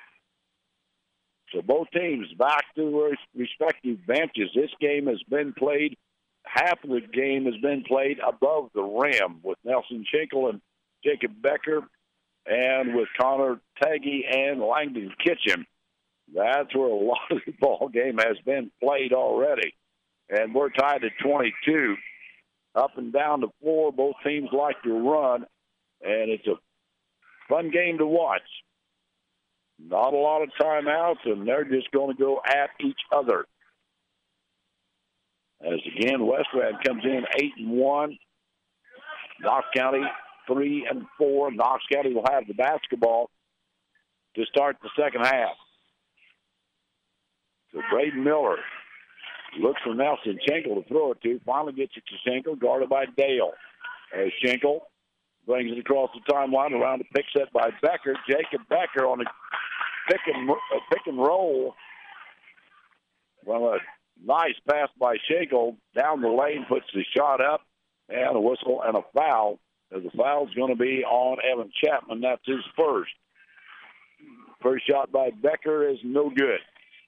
So both teams back to their respective benches. This game has been played, half of the game has been played above the rim with Nelson Schenkel and Jacob Becker, and with Connor Taggy and Langdon Kitchen. That's where a lot of the ball game has been played already. And we're tied at twenty-two. Up and down the floor, both teams like to run, and it's a fun game to watch. Not a lot of timeouts, and they're just going to go at each other. As again, West Rand comes in eight and one. Knox County three and four. Knox County will have the basketball to start the second half. So Braden Miller looks for Nelson Schenkel to throw it to. Finally gets it to Schenkel, guarded by Dale. As Schenkel brings it across the timeline around a pick set by Becker. Jacob Becker on a pick and, a pick and roll. Well, a nice pass by Schenkel down the lane, puts the shot up, and a whistle and a foul. As the foul's going to be on Evan Chapman. That's his first. First shot by Becker is no good.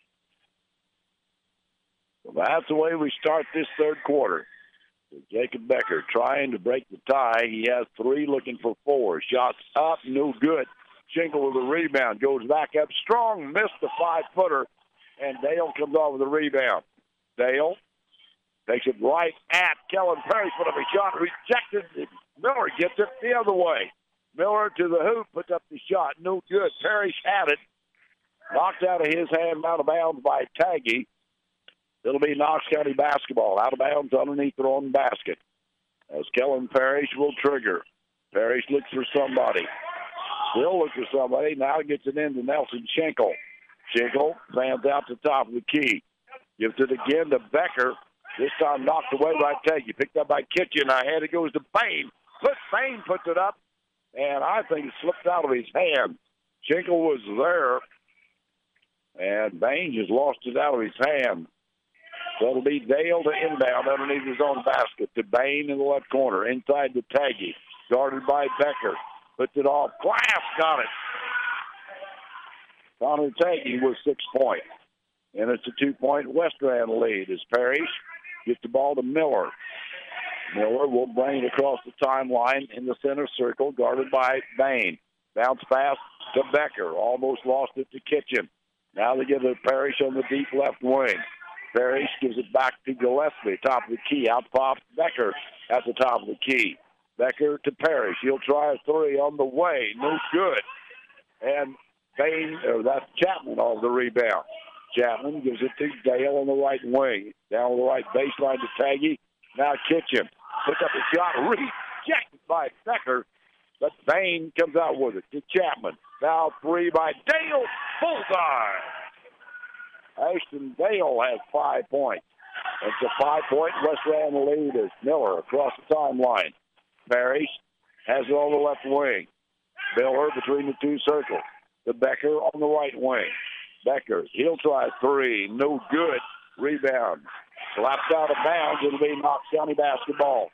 Well, that's the way we start this third quarter. Jacob Becker trying to break the tie. He has three, looking for four. Shots up, no good. Schenkel with a rebound. Goes back up strong, missed the five-footer, and Dale comes off with a rebound. Dale takes it right at Kellen Parrish, put up a shot, rejected. Miller gets it the other way. Miller to the hoop, puts up the shot, no good. Parrish had it. Knocked out of his hand, out of bounds by Taggy. It'll be Knox County basketball. Out of bounds underneath their own basket. As Kellen Parrish will trigger. Parrish looks for somebody. Still looks for somebody. Now gets it into Nelson Schenkel. Schenkel fans out the top of the key. Gives it again to Becker. This time knocked away by Taggy. Picked up by Kitchen. Ahead it goes to Bain. But Bain puts it up. And I think it slipped out of his hand. Schenkel was there. And Bain just lost it out of his hand. So it'll be Dale to inbound underneath his own basket to Bain in the left corner. Inside to Taggy. Guarded by Becker. Puts it off. Glass got it. Connor Taggy with six points. And it's a two-point Western lead as Parrish gets the ball to Miller. Miller will bring it across the timeline in the center circle, guarded by Bain. Bounce pass to Becker. Almost lost it to Kitchen. Now they give it to Parrish on the deep left wing. Parrish gives it back to Gillespie, top of the key. Out pops Becker at the top of the key. Becker to Parrish. He'll try a three on the way. No good. And Bain, or that's Chapman on the rebound. Chapman gives it to Dale on the right wing. Down the right baseline to Taggy. Now Kitchen. Puts up a shot. Rejected by Becker. But Bain comes out with it to Chapman. Now three by Dale. Bullseye. Ashton Dale has five points. It's a five-point West Rand lead as Miller across the timeline. Parrish has it on the left wing. Miller between the two circles. The Becker on the right wing. Becker, he'll try three. No good. Rebound. Slapped out of bounds. It'll be Knox County basketball.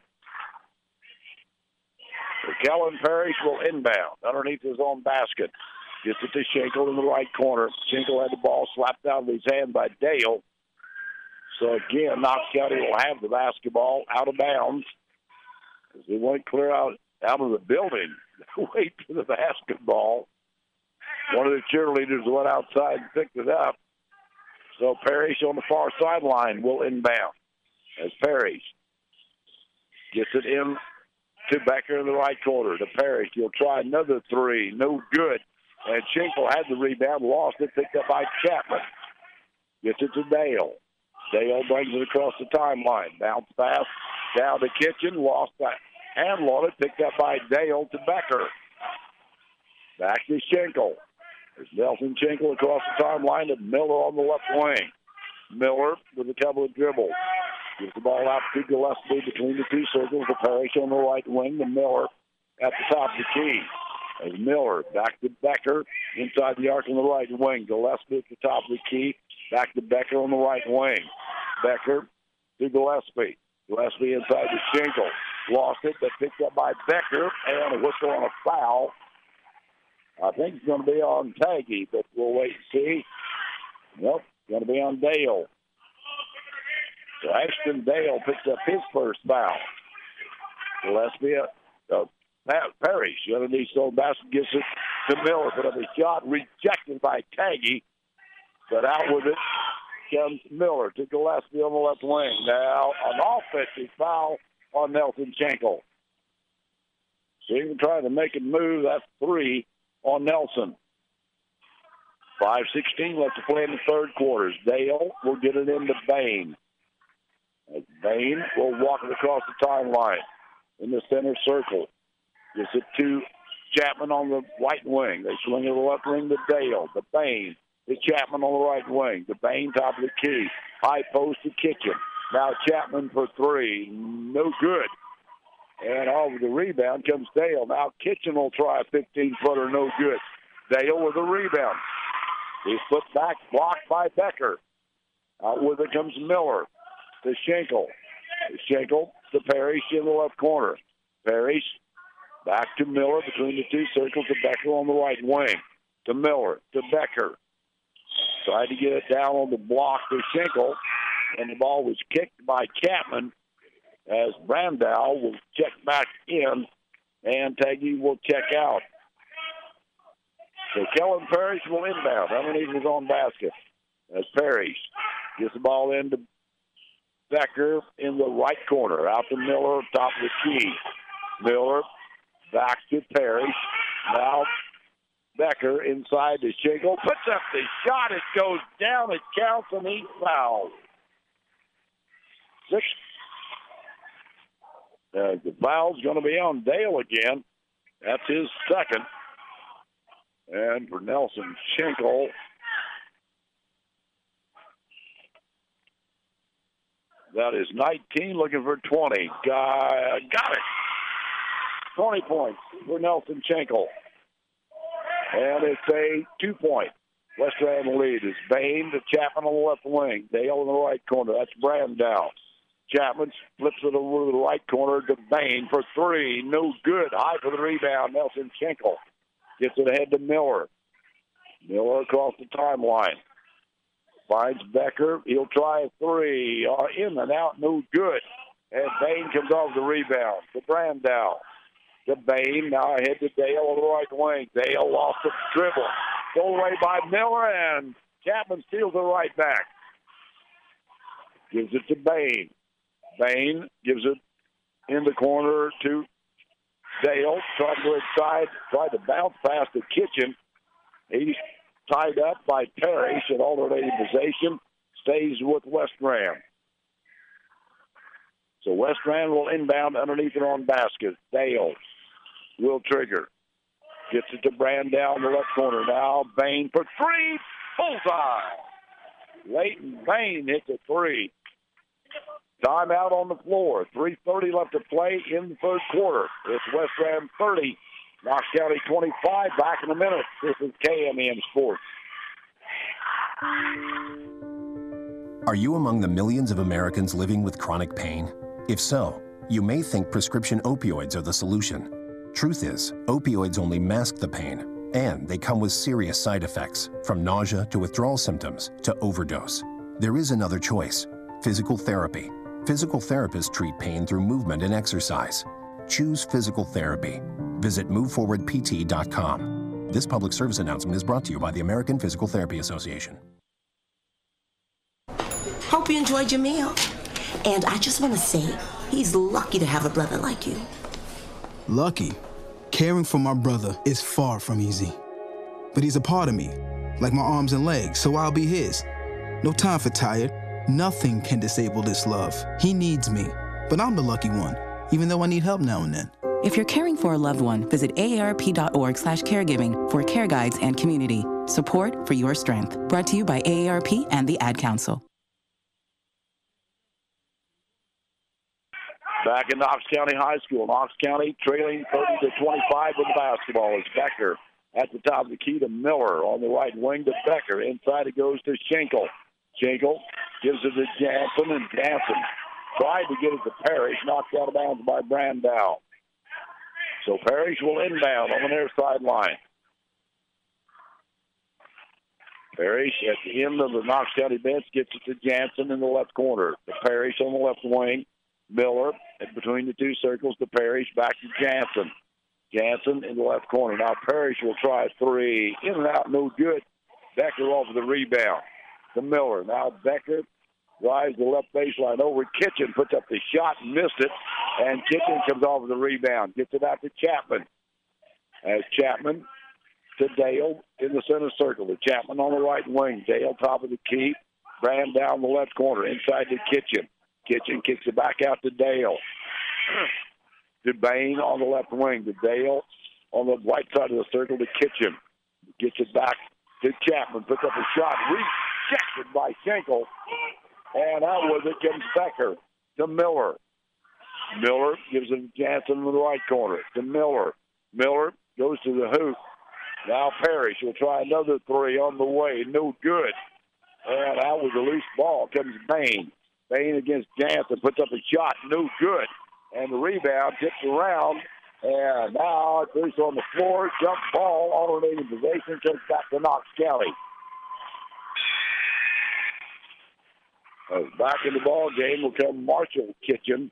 So Kellen Parrish will inbound underneath his own basket. Gets it to Schenkel in the right corner. Schenkel had the ball slapped out of his hand by Dale. So again, Knox County will have the basketball out of bounds. As they went clear out, out of the building, wait for the basketball. One of the cheerleaders went outside and picked it up. So Parrish on the far sideline will inbound. As Parrish gets it in to Becker in the right corner. To Parrish, he'll try another three. No good. And Schenkel had the rebound, lost it, picked up by Chapman. Gets it to Dale. Dale brings it across the timeline. Bounce pass down to Kitchen, lost the handle on it, picked up by Dale to Becker. Back to Schenkel. There's Nelson Schenkel across the timeline to Miller on the left wing. Miller with a couple of dribbles. Gives the ball out to Gillespie between the two circles. The Parrish on the right wing. The Miller at the top of the key. As Miller back to Becker inside the arc on the right wing. Gillespie at the top of the key. Back to Becker on the right wing. Becker to Gillespie. Gillespie inside to Schenkel. Lost it, but picked up by Becker. And a whistle on a foul. I think it's going to be on Taggy, but we'll wait and see. Nope, it's going to be on Dale. So Ashton Dale picks up his first foul. Gillespie, uh, Parrish, underneath the basket, gets it to Miller. But a shot rejected by Taggy. But out with it comes Miller to Gillespie on the left wing. Now an offensive foul on Nelson Schenkel. So even trying to make it move, that's three on Nelson. five sixteen left to play in the third quarter. Dale will get it into Bain. As Bain will walk it across the timeline in the center circle. Gives it to Chapman on the right wing. They swing to the left wing to Dale. The Bain. To Chapman on the right wing. The Bain top of the key. High post to Kitchen. Now Chapman for three. No good. And over the rebound comes Dale. Now Kitchen will try a fifteen-footer. No good. Dale with the rebound. He's put back, blocked by Becker. Out with it comes Miller to Schenkel. Schenkel to Parrish in the left corner. Parrish back to Miller between the two circles to Becker on the right wing. To Miller, to Becker. Tried to get it down on the block to Schenkel, and the ball was kicked by Chapman as Brandow will check back in, and Taggy will check out. So Kellen Parrish will inbound underneath his own basket as Parrish gets the ball into Becker in the right corner. Out to Miller, top of the key. Miller back to Parrish. Now Becker inside to Schenkel. Puts up the shot. It goes down. It counts, and he's fouled. Six. Uh, the foul's going to be on Dale again. That's his second. And for Nelson Schenkel, that is nineteen, looking for twenty. Got, got it. twenty points for Nelson Schenkel. And it's a two-point West Rand lead. It's Bain to Chapman on the left wing. Dale in the right corner. That's Brandow. Chapman flips it over to the right corner to Bain for three. No good. High for the rebound. Nelson Schenkel gets it ahead to Miller. Miller across the timeline. Finds Becker. He'll try a three. Uh, in and out. No good. And Bain comes off the rebound to Brandow. To Bain. Now ahead to Dale on the right wing. Dale lost the dribble. Pulled away by Miller, and Chapman steals it right back. Gives it to Bain. Bain gives it in the corner to Dale. Tried to go inside. Tried to bounce past the Kitchen. He's tied up by Parrish at alternating possession. Stays with West Rand. So West Rand will inbound underneath their own basket. Dale will trigger. Gets it to Brandow in the left corner. Now Bain for three. Bullseye. Leighton Bain hits a three. Timeout on the floor. three thirty left to play in the third quarter. It's West Rand thirty. Knox County twenty-five. Back in a minute. This is K M E M Sports. Are you among the millions of Americans living with chronic pain? If so, you may think prescription opioids are the solution. Truth is, opioids only mask the pain, and they come with serious side effects, from nausea to withdrawal symptoms to overdose. There is another choice: physical therapy. Physical therapists treat pain through movement and exercise. Choose physical therapy. Visit move forward p t dot com. This public service announcement is brought to you by the American Physical Therapy Association. Hope you enjoyed your meal. And I just want to say, he's lucky to have a brother like you. Lucky? Caring for my brother is far from easy. But he's a part of me, like my arms and legs, so I'll be his. No time for tired. Nothing can disable this love. He needs me, but I'm the lucky one, even though I need help now and then. If you're caring for a loved one, visit A A R P dot org slash caregiving for care guides and community. Support for your strength. Brought to you by A A R P and the Ad Council. Back in Knox County High School. Knox County trailing thirty to twenty-five with the basketball. It's Becker at the top of the key to Miller. On the right wing to Becker. Inside it goes to Schenkel. Schenkel gives it to Jansen, and Jansen tried to get it to Parrish. Knocked out of bounds by Brandow. So Parrish will inbound on the near sideline. Parrish at the end of the Knox County bench gets it to Jansen in the left corner. To Parrish on the left wing. Miller between the two circles to Parrish. Back to Jansen. Jansen in the left corner. Now Parrish will try three. In and out, no good. Becker off of the rebound. To Miller. Now Becker drives the left baseline over. Kitchen puts up the shot and missed it. And Kitchen comes off of the rebound. Gets it out to Chapman. As Chapman to Dale in the center circle. To Chapman on the right wing. Dale top of the key. Brand down the left corner. Inside to Kitchen. Kitchen kicks it back out to Dale. to Bain on the left wing. To Dale on the right side of the circle to Kitchen. Gets it back to Chapman. Puts up a shot. Rejected by Schenkel. And out with it comes Becker to Miller. Miller gives it to Jansen in the right corner. To Miller. Miller goes to the hoop. Now Parrish will try another three on the way. No good. And out with the loose ball comes Bain. Bain against Jansen. Puts up a shot. No good. And the rebound tips around. And now it's loose on the floor. Jump ball. Alternating possession. Comes back to Knox County. Uh, back in the ball game will come Marshall Kitchen.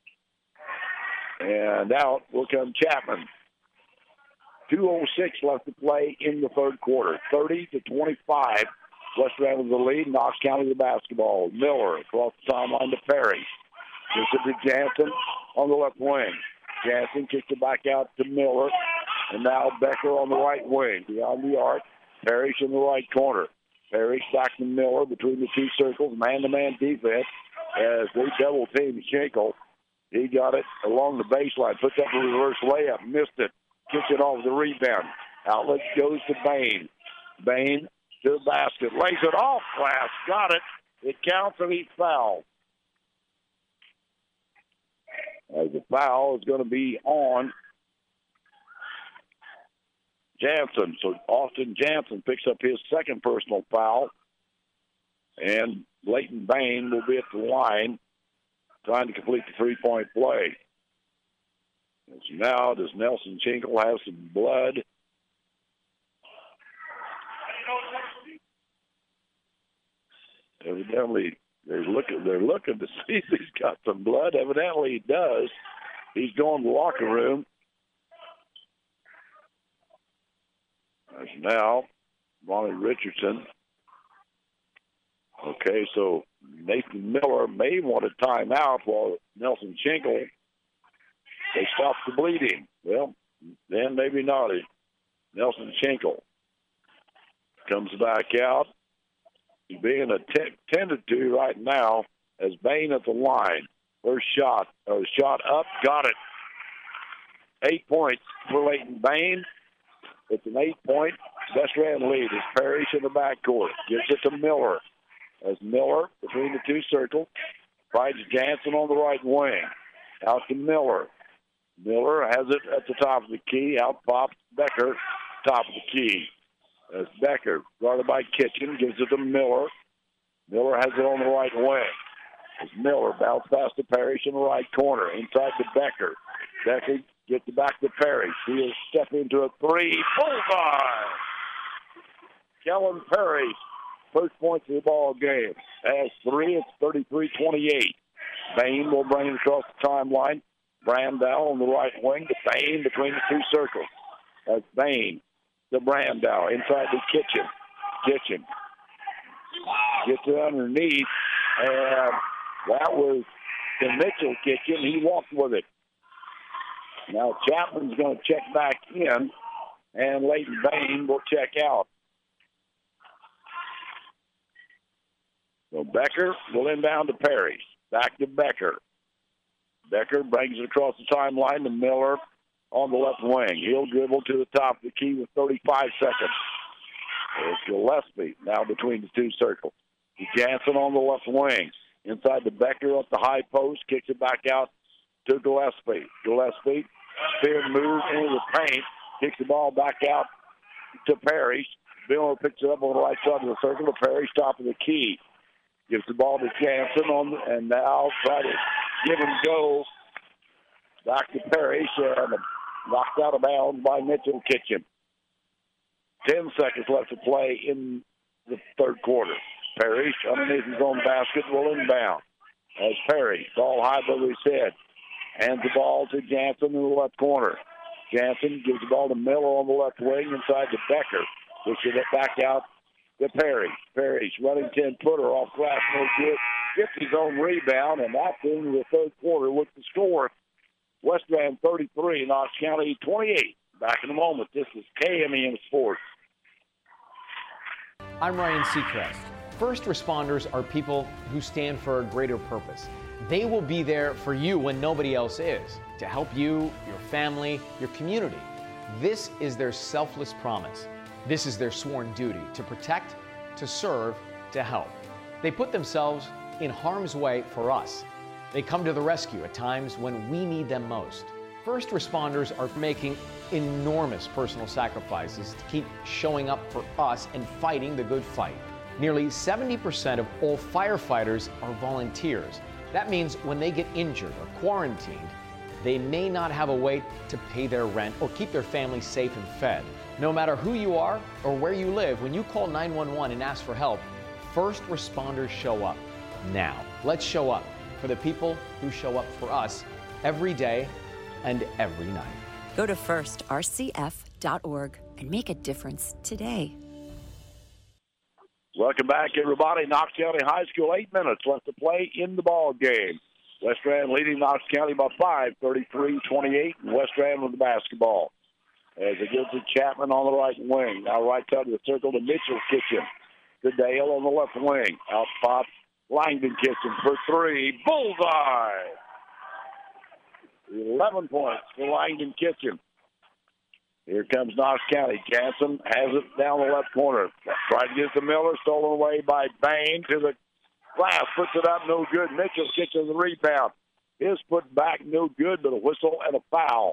And out will come Chapman. two oh six left to play in the third quarter. thirty to twenty-five. West Rand with the lead. Knox County the basketball. Miller across the timeline to Perry. Gives it to Jansen on the left wing. Jansen kicks it back out to Miller. And now Becker on the right wing. Beyond the arc. Parrish in the right corner. Parrish back to Miller between the two circles. Man-to-man defense as they double-team Schenkel. He got it along the baseline. Puts up a reverse layup. Missed it. Kicks it off the rebound. Outlet goes to Bain. Bain to the basket. Lays it off glass. Got it. It counts and he's fouled. As the foul is going to be on Jansen. So Austin Jansen picks up his second personal foul. And Leighton Bain will be at the line trying to complete the three-point play. And so now does Nelson Schenkel have some blood? Evidently, they're looking, they're looking to see if he's got some blood. Evidently, he does. He's going to the locker room. As now, Ronnie Richardson. Okay, so Nathan Miller may want a timeout while Nelson Schenkel, they stop the bleeding. Well, then maybe not. Nelson Schenkel comes back out. He's being attended to right now as Bain at the line. First shot, uh, shot up, got it. Eight points for Leighton Bain. It's an eight-point West Rand lead as Parrish in the backcourt. Gives it to Miller. As Miller between the two circles. Finds Jansen on the right wing. Out to Miller. Miller has it at the top of the key. Out pops Becker, top of the key. As Becker, guarded by Kitchen, gives it to Miller. Miller has it on the right wing. As Miller bounces past to Parrish in the right corner. Inside to Becker. Becker gets it back to Parrish. He'll step into a three. Bullseye! Kellen Parrish, first points of the ball game. Has three, it's thirty-three twenty-eight. Bain will bring it across the timeline. Brandow on the right wing to Bain between the two circles. That's Bain to Brandow inside the Kitchen. Kitchen gets it underneath, and that was the Mitchell Kitchen. He walked with it. Now Chapman's going to check back in, and Leighton Bain will check out. So Becker will inbound to Parrish. Back to Becker. Becker brings it across the timeline to Miller on the left wing. He'll dribble to the top of the key with thirty-five seconds. There's Gillespie now between the two circles. Jansen on the left wing. Inside to Becker up the high post. Kicks it back out to Gillespie. Gillespie, spear move into the paint. Kicks the ball back out to Parrish. Miller picks it up on the right side of the circle to Parrish, top of the key. Gives the ball to Jansen on, and now try to give him go back to Parrish, and knocked out of bounds by Mitchell Kitchen. Ten seconds left to play in the third quarter. Parrish, underneath his own basket, will inbound. As Parrish, ball high above his head, hands the ball to Jansen in the left corner. Jansen gives the ball to Miller on the left wing, inside to Becker, which is it back out to Parrish. Parrish running ten-footer off glass, no good. Gets his own rebound, and that's into the third quarter with the score. West Rand thirty-three, Knox County twenty-eight. Back in a moment. This is K M E M Sports. I'm Ryan Seacrest. First responders are people who stand for a greater purpose. They will be there for you when nobody else is, to help you, your family, your community. This is their selfless promise. This is their sworn duty to protect, to serve, to help. They put themselves in harm's way for us. They come to the rescue at times when we need them most. First responders are making enormous personal sacrifices to keep showing up for us and fighting the good fight. Nearly seventy percent of all firefighters are volunteers. That means when they get injured or quarantined, they may not have a way to pay their rent or keep their family safe and fed. No matter who you are or where you live, when you call nine one one and ask for help, first responders show up. Now, let's show up for the people who show up for us every day and every night. Go to first r c f dot org and make a difference today. Welcome back, everybody. Knox County High School, eight minutes left to play in the ball game. West Rand leading Knox County by five, thirty-three twenty-eight, and West Rand with the basketball. As it gives to Chapman on the right wing. Now right side of the circle to Mitchell Kitchen. To Dale on the left wing. Out pop, Langdon Kitchen for three. Bullseye! eleven points for Langdon Kitchen. Here comes Knox County. Jansen has it down the left corner. Trying to get to Miller. Stolen away by Bain to the glass. Puts it up. No good. Mitchell Kitchen the rebound. His put back. No good, but a whistle and a foul.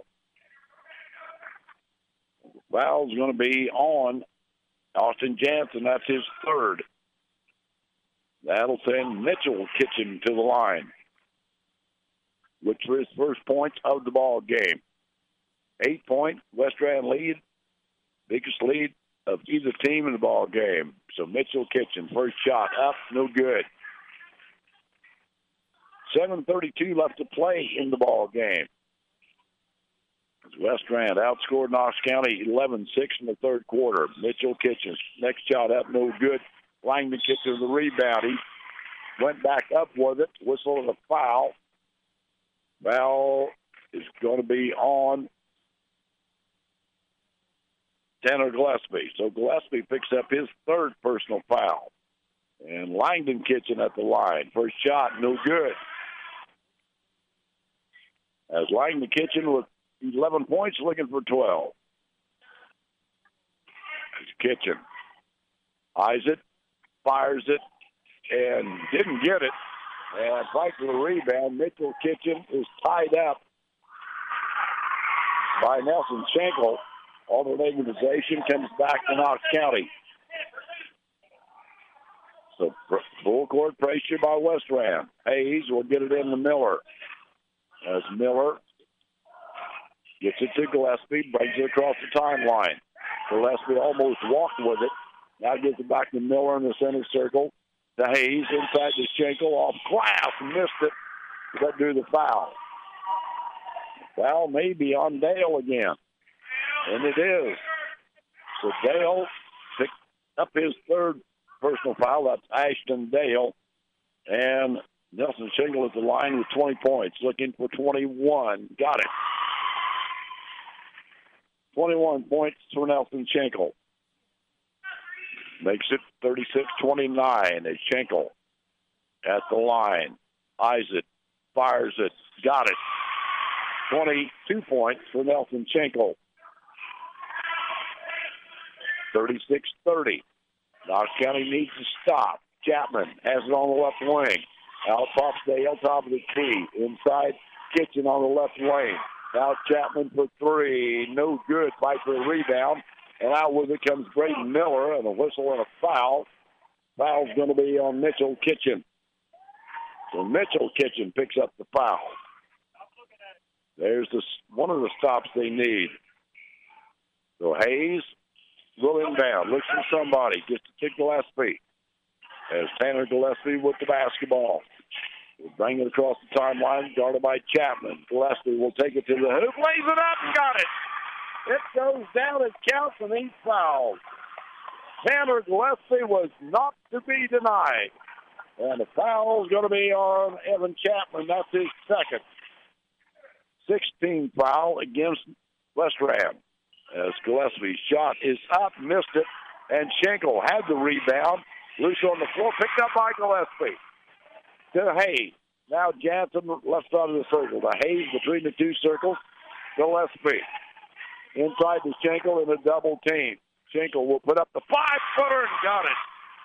The foul's going to be on Austin Jansen. That's his third. That'll send Mitchell Kitchen to the line, which for his first points of the ball game. Eight-point West Rand lead, biggest lead of either team in the ball game. So Mitchell Kitchen, first shot up, no good. seven thirty-two left to play in the ball game. West Rand outscored Knox County eleven six in the third quarter. Mitchell Kitchen, next shot up, no good. Langdon Kitchen the rebound. He went back up with it, whistle and a foul. Foul is going to be on Tanner Gillespie. So Gillespie picks up his third personal foul. And Langdon Kitchen at the line. First shot, no good. As Langdon Kitchen with eleven points, looking for twelve. Kitchen eyes it, fires it, and didn't get it. And fight for the rebound. Mitchell Kitchen is tied up by Nelson Schenkel. Alternating possession comes back to Knox County. So full court pressure by West Rand. Hayes will get it into Miller. As Miller gets it to Gillespie, brings it across the timeline. Gillespie almost walked with it. Now gets it back to Miller in the center circle. To Hayes inside the Schenkel off glass. Missed it. But do the foul. Foul may be on Dale again. And it is. So Dale picked up his third personal foul. That's Ashton Dale. And Nelson Schenkel at the line with twenty points. Looking for twenty-one. Got it. twenty-one points for Nelson Schenkel. Makes it thirty-six twenty-nine as Schenkel at the line. Eyes it. Fires it. Got it. twenty-two points for Nelson Schenkel. thirty-six thirty. Knox County needs to stop. Chapman has it on the left wing. Out pops Dale, top of the key. Inside, Kitchen on the left wing. Now Chapman for three. No good. Fight for a rebound. And out with it comes Braden Miller, and a whistle and a foul. Foul's going to be on Mitchell Kitchen. So Mitchell Kitchen picks up the foul. There's this, one of the stops they need. So Hayes will inbound. Looks for somebody. Gets to kick Gillespie. As Tanner Gillespie with the basketball. We'll bring it across the timeline. Guarded by Chapman. Gillespie will take it to the hoop. Lays it up and got it. It goes down, it counts, and he's fouled. Tanner Gillespie was not to be denied. And the foul is going to be on Evan Chapman. That's his second. sixteen foul against West Rand. As Gillespie's shot is up, missed it, and Schenkel had the rebound. Loose on the floor, picked up by Gillespie. To Hayes. Now Jansen, left side of the circle. The Hayes between the two circles. Gillespie inside to Schenkel in a double team. Schenkel will put up the five-footer and got it.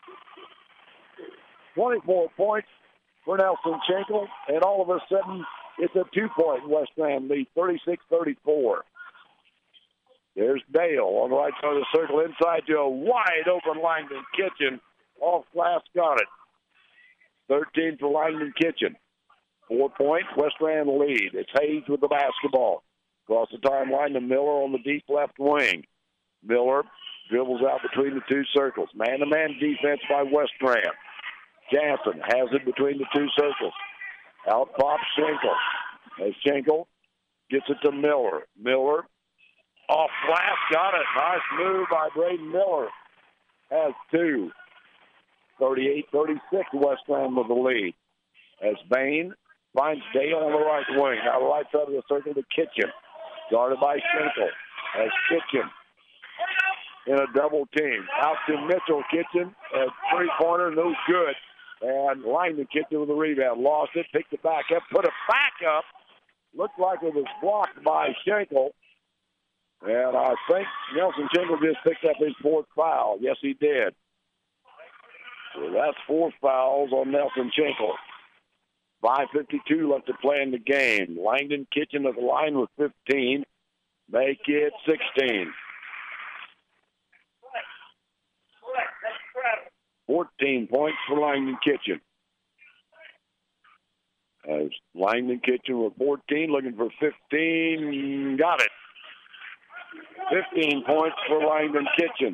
twenty-four points for Nelson Schenkel, and all of a sudden it's a two-point West Grand lead, thirty-six thirty-four. There's Dale on the right side of the circle, inside to a wide-open Langdon Kitchen. Off glass, got it. thirteen for Langdon Kitchen. Four-point West Grand lead. It's Hayes with the basketball. Across the timeline to Miller on the deep left wing. Miller dribbles out between the two circles. Man-to-man defense by West Grand. Jansen has it between the two circles. Out pops Schenkel. As Schenkel gets it to Miller. Miller off glass, got it. Nice move by Braden Miller. Has two. thirty-eight thirty-six, West Grand with the lead. As Bain finds Dale on the right wing. Now the right side of the circle to Kitchen. Guarded by Schenkel. As Kitchen in a double team. Out to Mitchell. Kitchen as three-pointer, no good. And Langdon Kitchen with the rebound. Lost it, picked it back up, put it back up. Looked like it was blocked by Schenkel. And I think Nelson Schenkel just picked up his fourth foul. Yes, he did. So that's four fouls on Nelson Schenkel. five fifty-two left to play in the game. Langdon Kitchen at the line with fifteen. Make it sixteen. fourteen points for Langdon Kitchen. As Langdon Kitchen with fourteen, looking for fifteen. Got it. fifteen points for Langdon Kitchen.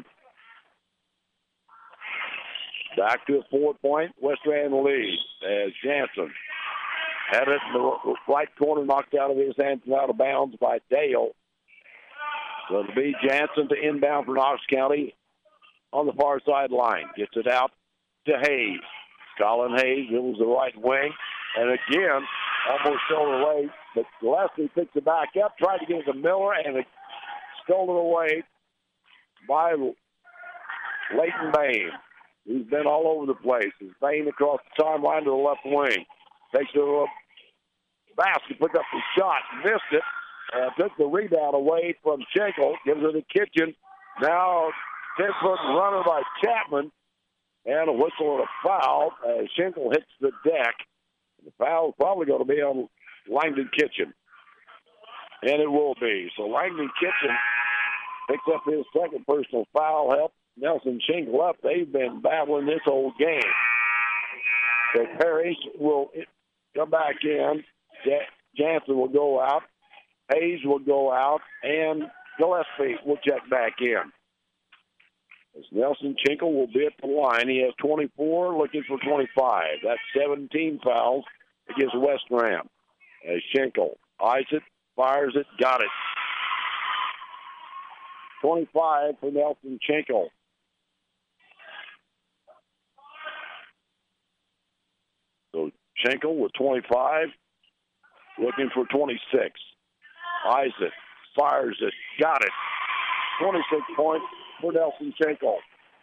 Back to a four-point West Grand lead as Jansen had it in the right corner, knocked out of his hands and out of bounds by Dale. So it'll be Jansen to inbound for Knox County on the far sideline. Gets it out to Hayes. Colin Hayes, it was the right wing. And again, almost stole it away. But Gillespie picks it back up, tried to get it to Miller, and it stole it away by Leighton Bain. He's been all over the place. He's Bain across the timeline to the left wing. Takes the basket, puts up the shot, missed it, and took the rebound away from Schenkel. Gives it to Kitchen. Now, ten-foot runner by Chapman, and a whistle and a foul as Schenkel hits the deck. The foul is probably going to be on Langdon Kitchen, and it will be. So Langdon Kitchen picks up his second personal foul, help Nelson Schenkel up. They've been battling this whole game. So Parrish will come back in. Jansen will go out. Hayes will go out. And Gillespie will check back in. As Nelson Schenkel will be at the line. He has twenty-four, looking for twenty-five. That's seventeen fouls against West Grand. As Schenkel eyes it, fires it, got it. twenty-five for Nelson Schenkel. So Schenkel with twenty-five, looking for twenty-six. Eyes it, fires it, got it. twenty-six points for Nelson Schenkel.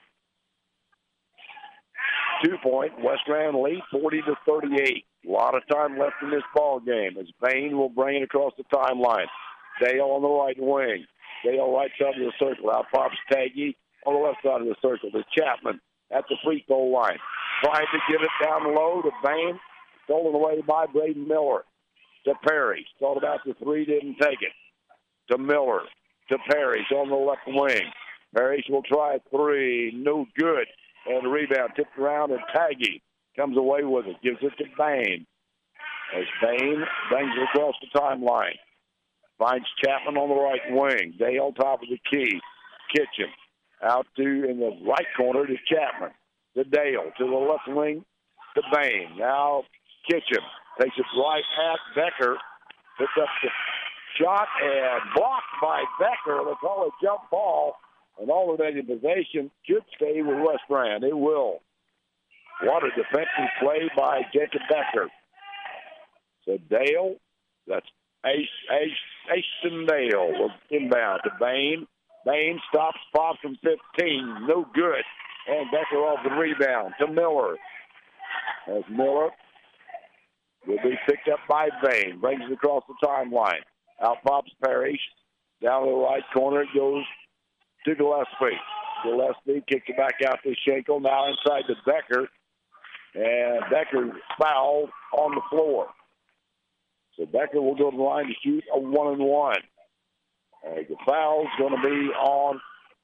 Two-point West Grand lead, forty to thirty-eight. A lot of time left in this ball game as Bain will bring it across the timeline. Dale on the right wing. Dale right side of the circle. Out pops Taggy on the left side of the circle. To Chapman at the free throw line. Trying to get it down low to Bain. Stolen away by Braden Miller. To Perry. Thought about the three, didn't take it. To Miller. To Parrish on the left wing. Parrish will try a three. No good. And the rebound tipped around, and Taggy comes away with it. Gives it to Bain. As Bain bangs it across the timeline. Finds Chapman on the right wing. Dale top of the key. Kitchen. Out to, in the right corner, to Chapman. To Dale. To the left wing, to Bain. Now Kitchen takes it right at Becker. Puts up the shot and blocked by Becker. They call it a jump ball. And all of that in possession should stay with West Grand. It will. What a defensive play by Jacob Becker. So Dale, that's Ace, Ace, Ashton Dale will inbound to Bain. Bain stops, pops from fifteen. No good. And Becker off the rebound to Miller. As Miller with be picked up by Bain. Brings it across the timeline. Out pops Parrish. Down to the right corner it goes to Gillespie. Gillespie kicks it back out to Schenkel. Now inside to Becker. And Becker fouled on the floor. So Becker will go to the line to shoot a one and one. Uh, the foul's going to be on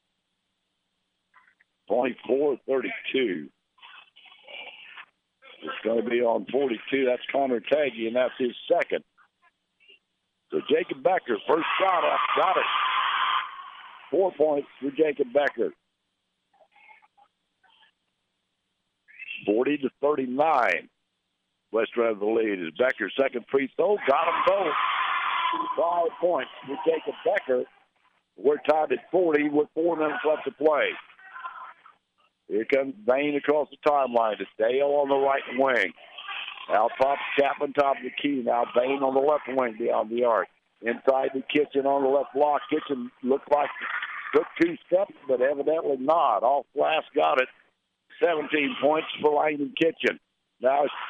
twenty-four thirty-two. It's going to be on forty-two. That's Connor Taggy, and that's his second. So Jacob Becker, first shot up, got it. Four points for Jacob Becker. forty to thirty-nine. West Rand the lead is Becker's second free throw. Got them both. Five points for Jacob Becker. We're tied at forty with four minutes left to play. Here comes Bain across the timeline. It's Dale on the right wing. Out pops Chapman, top of the key. Now Bain on the left wing beyond the arc. Inside the Kitchen on the left block. Kitchen looked like took two steps, but evidently not. Off glass got it. seventeen points for Langdon Kitchen. Now it's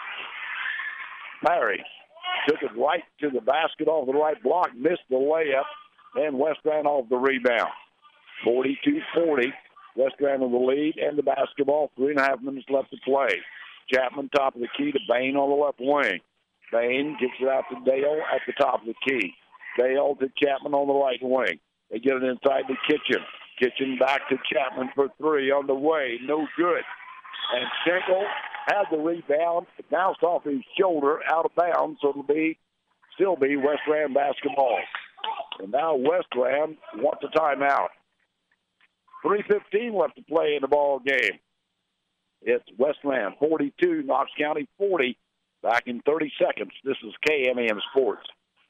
Parry. Took it right to the basket off the right block. Missed the layup. And West ran off the rebound. forty-two forty. West ran in the lead and the basketball. Three and a half minutes left to play. Chapman top of the key to Bain on the left wing. Bain gets it out to Dale at the top of the key. Dale to Chapman on the right wing. They get it inside the Kitchen. Kitchen back to Chapman for three on the way. No good. And Schenkel had the rebound. It bounced off his shoulder out of bounds, so it'll be still be West Ram basketball. And now West Ram wants a timeout. three fifteen left to play in the ball game. It's West Ram forty-two, Knox County forty. Back in thirty seconds. This is K M A M Sports.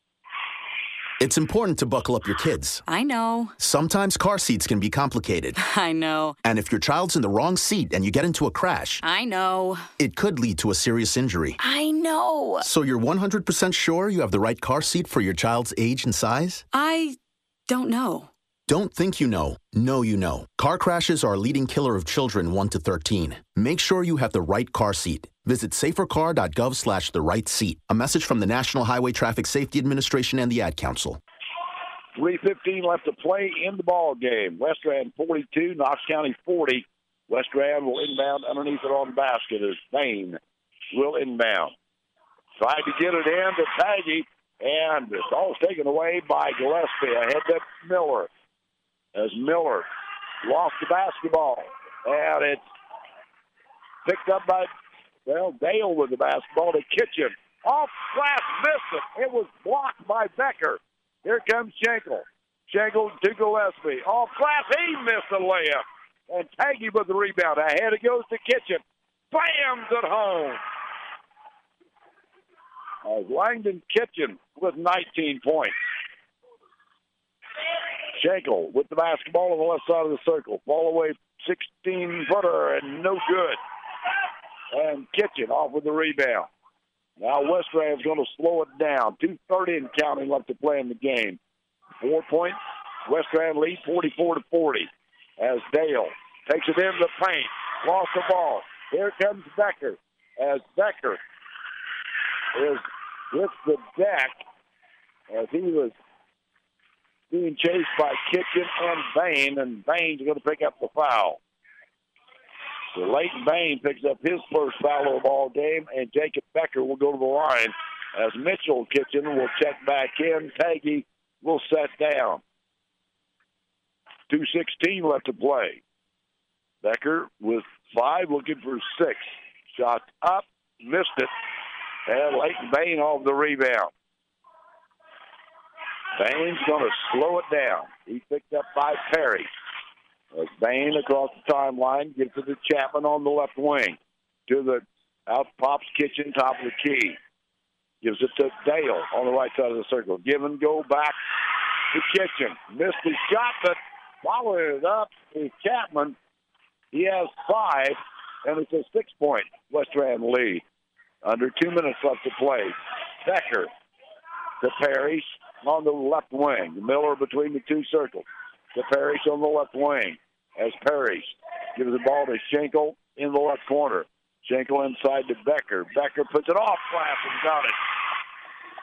It's important to buckle up your kids. I know. Sometimes car seats can be complicated. I know. And if your child's in the wrong seat and you get into a crash, I know. It could lead to a serious injury. I know. So you're one hundred percent sure you have the right car seat for your child's age and size? I don't know. Don't think you know. Know you know. Car crashes are a leading killer of children one to thirteen. Make sure you have the right car seat. Visit safercar.gov slash the right seat. A message from the National Highway Traffic Safety Administration and the Ad Council. three fifteen left to play in the ball game. West Rand forty-two, Knox County forty. West Rand will inbound underneath it on the basket as Bain will inbound. Tried to get it in to Taggy, and it's all taken away by Gillespie. Ahead to Miller. As Miller lost the basketball. And it's picked up by, well, Dale with the basketball to Kitchen. Off glass, missed it. It was blocked by Becker. Here comes Schenkel. Schenkel to Gillespie. Off glass, he missed the layup. And Taggy with the rebound. Ahead it goes to Kitchen. Bams at home. As Langdon Kitchen with nineteen points. Schenkel with the basketball on the left side of the circle. Fall away sixteen-footer and no good. And Kitchen off with the rebound. Now West Ram's going to slow it down. two thirty and counting left to play in the game. Four points. West Ram lead forty-four to forty. As Dale takes it into the paint. Lost the ball. Here comes Becker. As Becker is with the deck as he was being chased by Kitchen and Bain, and Bain's going to pick up the foul. So Leighton Bain picks up his first foul of the ball game, and Jacob Becker will go to the line as Mitchell Kitchen will check back in. Taggy will set down. two sixteen left to play. Becker with five, looking for six. Shot up, missed it, and Leighton Bain off the rebound. Bain's going to slow it down. He's picked up by Perry. As Bain across the timeline gives it to Chapman on the left wing. To the out pops Kitchen, top of the key. Gives it to Dale on the right side of the circle. Give and go back to Kitchen. Missed his shot, but following it up is Chapman. He has five, and it's a six-point West Rand lead. Under two minutes left to play. Becker to Parrish on the left wing. Miller between the two circles. To Parrish on the left wing. As Parrish gives the ball to Schenkel in the left corner. Schenkel inside to Becker. Becker puts it off glass and got it.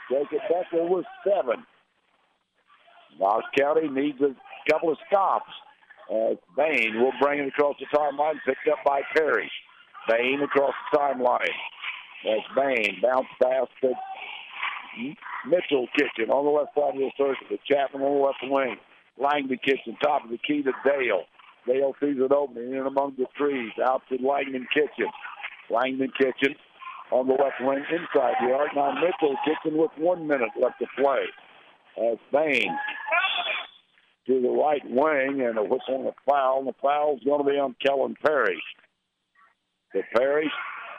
Jacob Becker with seven. Knox County needs a couple of stops. As Bain will bring it across the timeline, picked up by Perry. Bain across the timeline. As Bain bounced past to Mitchell Kitchen on the left side of the circle. The Chapman on the left wing. Langdon Kitchen, top of the key to Dale. Dale sees it opening in among the trees. Out to Langdon Kitchen. Langdon Kitchen on the left wing inside the arc. Now Mitchell Kitchen with one minute left to play. As Bain to the right wing and a whistle on the foul. And the foul's going to be on Kellen Perry. To Perry.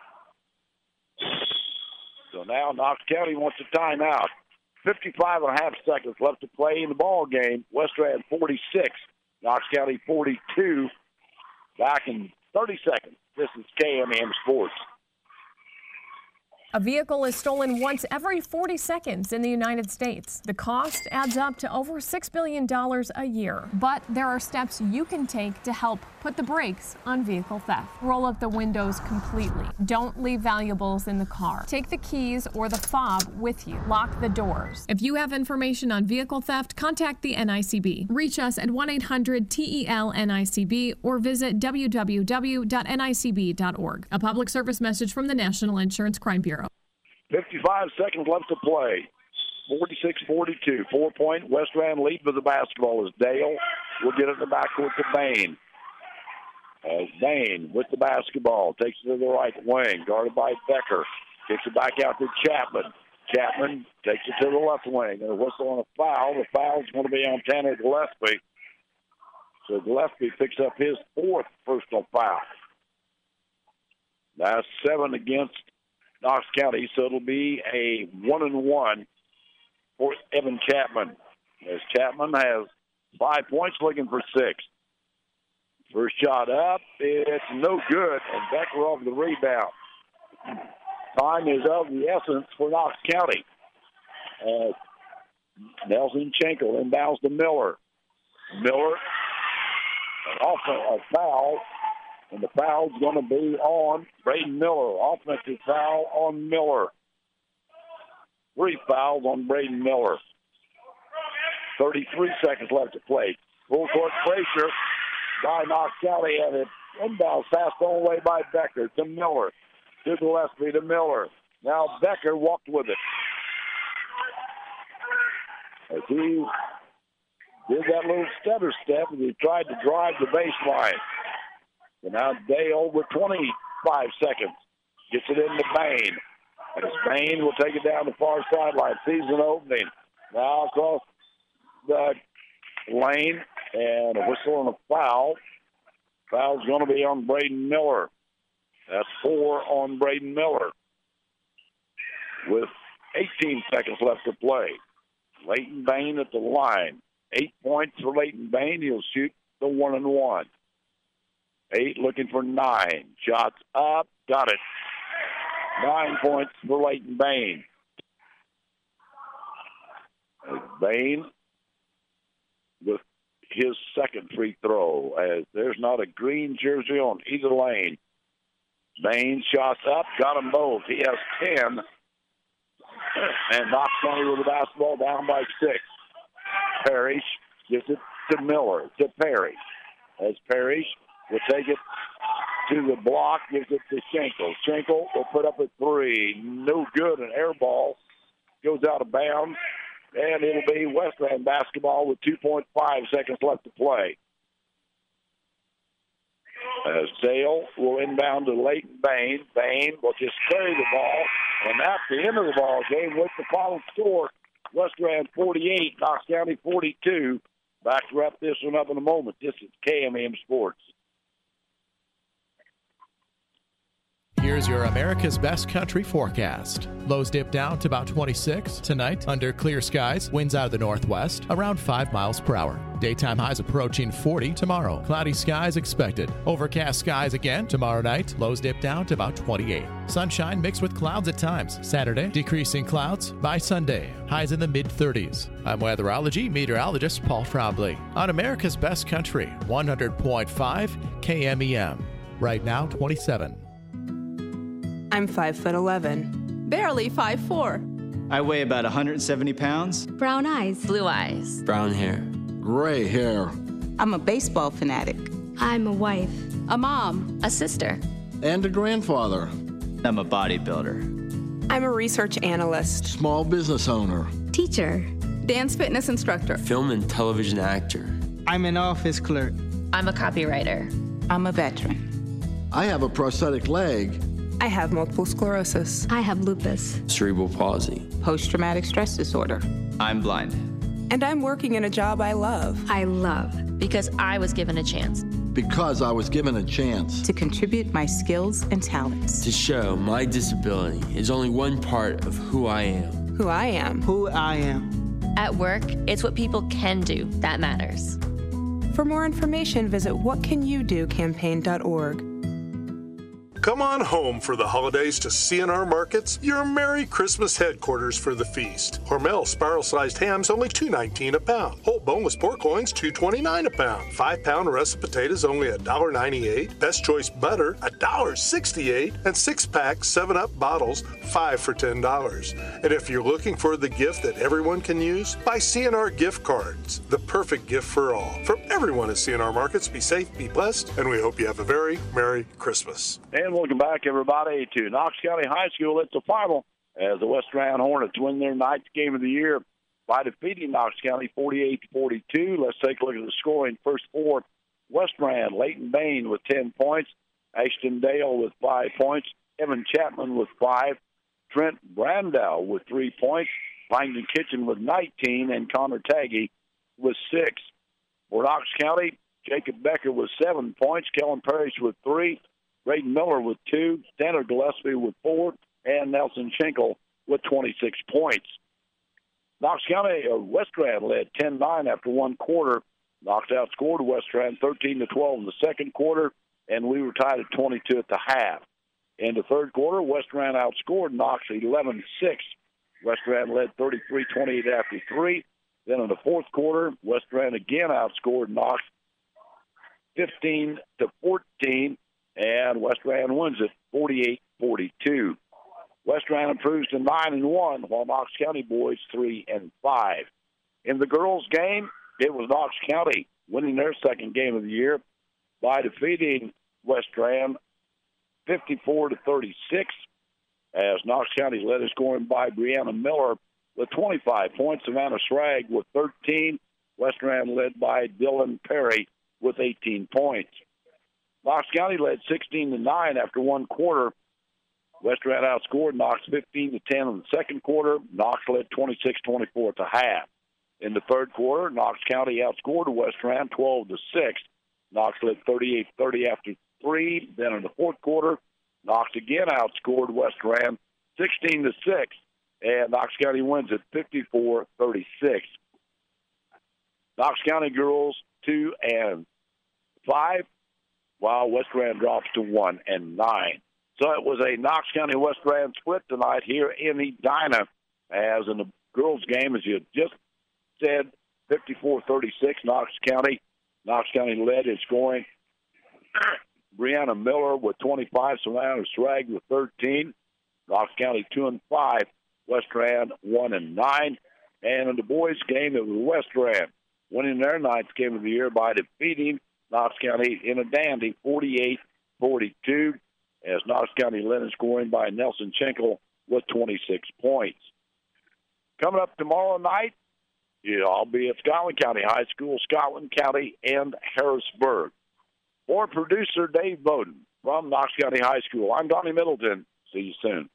So now Knox County wants a timeout. fifty-five and a half seconds left to play in the ball game. Westrand forty-six, Knox County forty-two. Back in thirty seconds. This is K M M Sports. A vehicle is stolen once every forty seconds in the United States. The cost adds up to over six billion dollars a year. But there are steps you can take to help put the brakes on vehicle theft. Roll up the windows completely. Don't leave valuables in the car. Take the keys or the fob with you. Lock the doors. If you have information on vehicle theft, contact the N I C B. Reach us at one eight hundred T E L N I C B or visit w w w dot n i c b dot org. A public service message from the National Insurance Crime Bureau. fifty-five seconds left to play. forty-six forty-two. Four-point Westrand lead with the basketball as Dale will get it in the backcourt to Bain. As Bain with the basketball takes it to the right wing, guarded by Becker. Kicks it back out to Chapman. Chapman takes it to the left wing. And a whistle on a foul. The foul's going to be on Tanner Gillespie. So Gillespie picks up his fourth personal foul. That's seven against Knox County, so it'll be a one and one for Evan Chapman. As Chapman has five points, looking for six. First shot up, it's no good, and Becker off the rebound. Time is of the essence for Knox County. Uh, Nelson Schenkel inbounds to Miller. Miller, an off a foul. And the foul's going to be on Braden Miller. Offensive foul on Miller. Three fouls on Braden Miller. thirty-three seconds left to play. Full court pressure by Knox County, and it inbounds passed all the way by Becker to Miller. To Gillespie to Miller. Now Becker walked with it. As he did that little stutter step as he tried to drive the baseline. And now Dale with twenty-five seconds gets it into Bain. And Bain will take it down the far sideline. Sees an opening. Now across the lane and a whistle and a foul. Foul's going to be on Braden Miller. That's four on Braden Miller. With eighteen seconds left to play. Leighton Bain at the line. Eight points for Leighton Bain. He'll shoot the one and one. Eight looking for nine. Shots up. Got it. Nine points for Leighton Bain. Bain with his second free throw as there's not a green jersey on either lane. Bain shots up. Got them both. He has ten. And Knox County with the basketball down by six. Parrish gives it to Miller. To Parrish. As Parrish will take it to the block, gives it to Schenkel. Schenkel will put up a three. No good. An air ball goes out of bounds. And it'll be Westrand basketball with two point five seconds left to play. As Dale will inbound to Leighton Bain. Bain will just carry the ball. And that's the end of the ball game with the final score. Westrand forty-eight, Knox County forty-two. Back to wrap this one up in a moment. This is K M M Sports. Here's your America's Best Country forecast. Lows dip down to about twenty-six. Tonight, under clear skies, winds out of the northwest, around five miles per hour. Daytime highs approaching forty tomorrow. Cloudy skies expected. Overcast skies again tomorrow night. Lows dip down to about twenty-eight. Sunshine mixed with clouds at times. Saturday, decreasing clouds. By Sunday, highs in the mid-thirties. I'm weatherology meteorologist Paul Trombley on America's Best Country, one hundred point five K M E M. Right now, twenty-seven. I'm five foot eleven. Barely five foot four. I weigh about one hundred seventy pounds. Brown eyes. Blue eyes. Brown hair. Gray hair. I'm a baseball fanatic. I'm a wife. A mom. A sister. And a grandfather. I'm a bodybuilder. I'm a research analyst. Small business owner. Teacher. Dance fitness instructor. Film and television actor. I'm an office clerk. I'm a copywriter. I'm a veteran. I have a prosthetic leg. I have multiple sclerosis. I have lupus. Cerebral palsy. Post-traumatic stress disorder. I'm blind. And I'm working in a job I love. I love. Because I was given a chance. Because I was given a chance. To contribute my skills and talents. To show my disability is only one part of who I am. Who I am. Who I am. At work, it's what people can do that matters. For more information, visit what can you do campaign dot org. Come on home for the holidays to C and R Markets, your Merry Christmas headquarters for the feast. Hormel spiral-sized hams only two nineteen a pound. Whole boneless pork loins two twenty-nine a pound. Five pound russet potatoes only one ninety-eight. Best choice butter one sixty-eight. And six pack seven up bottles five for ten dollars. And if you're looking for the gift that everyone can use, buy C and R gift cards. The perfect gift for all. From everyone at C and R Markets, be safe, be blessed, and we hope you have a very Merry Christmas. And welcome back, everybody, to Knox County High School. It's the final as the West Rand Hornets win their ninth game of the year by defeating Knox County forty-eight to forty-two. Let's take a look at the scoring. First four, West Rand, Leighton Bain with ten points, Ashton Dale with five points, Evan Chapman with five, Trent Brandow with three points, Langdon Kitchen with nineteen, and Connor Taggy with six. For Knox County, Jacob Becker with seven points, Kellen Parrish with three, Braden Miller with two, Tanner Gillespie with four, and Nelson Schenkel with twenty-six points. Knox County, or West Rand led ten nine after one quarter. Knox outscored West Rand thirteen to twelve in the second quarter, and we were tied at twenty-two at the half. In the third quarter, West Rand outscored Knox eleven six. West Rand led thirty-three twenty-eight after three. Then in the fourth quarter, West Rand again outscored Knox fifteen to fourteen. And West Rand wins it forty-eight forty-two. West Rand improves to nine and one, while Knox County boys three and five. In the girls' game, it was Knox County winning their second game of the year by defeating West Rand fifty-four to thirty-six. As Knox County led in scoring by Brianna Miller with twenty-five points, Savannah Schrag with thirteen. West Rand led by Dylan Perry with eighteen points. Knox County led sixteen to nine after one quarter. West Rand outscored Knox fifteen to ten in the second quarter. Knox led twenty-six twenty-four at the half. In the third quarter, Knox County outscored West Rand twelve to six. Knox led thirty-eight thirty after three. Then in the fourth quarter, Knox again outscored West Rand sixteen to six, and Knox County wins it fifty-four thirty-six. Knox County girls two and five, while West Rand drops to one and nine. So it was a Knox County West Rand split tonight here in Edina, as in the girls' game, as you just said, fifty-four thirty-six, Knox County. Knox County led in scoring. Brianna Miller with twenty-five, Savannah Schrag with thirteen. Knox County two and five, West Rand one and nine. And in the boys' game, it was West Rand winning their ninth game of the year by defeating Knox County in a dandy forty-eight forty-two, as Knox County led in scoring by Nelson Schenkel with twenty-six points. Coming up tomorrow night, yeah, I'll be at Scotland County High School, Scotland County, and Harrisburg. For producer Dave Bowden from Knox County High School, I'm Donnie Middleton. See you soon.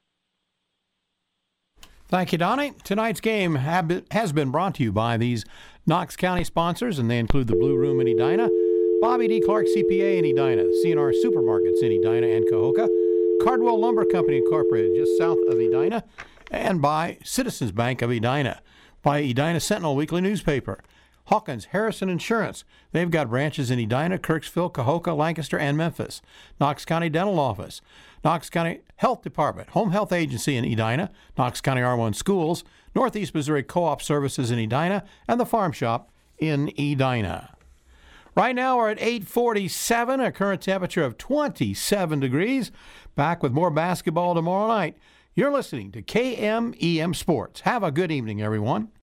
Thank you, Donnie. Tonight's game has been brought to you by these Knox County sponsors, and they include the Blue Room in Edina, Bobby D. Clark C P A in Edina, C and R Supermarkets in Edina and Cahokia, Cardwell Lumber Company Incorporated just south of Edina, and by Citizens Bank of Edina, by Edina Sentinel Weekly Newspaper, Hawkins Harrison Insurance. They've got branches in Edina, Kirksville, Cahokia, Lancaster, and Memphis. Knox County Dental Office, Knox County Health Department, Home Health Agency in Edina, Knox County R one Schools, Northeast Missouri Co-op Services in Edina, and the Farm Shop in Edina. Right now we're at eight forty-seven, a current temperature of twenty-seven degrees. Back with more basketball tomorrow night. You're listening to K M E M Sports. Have a good evening, everyone.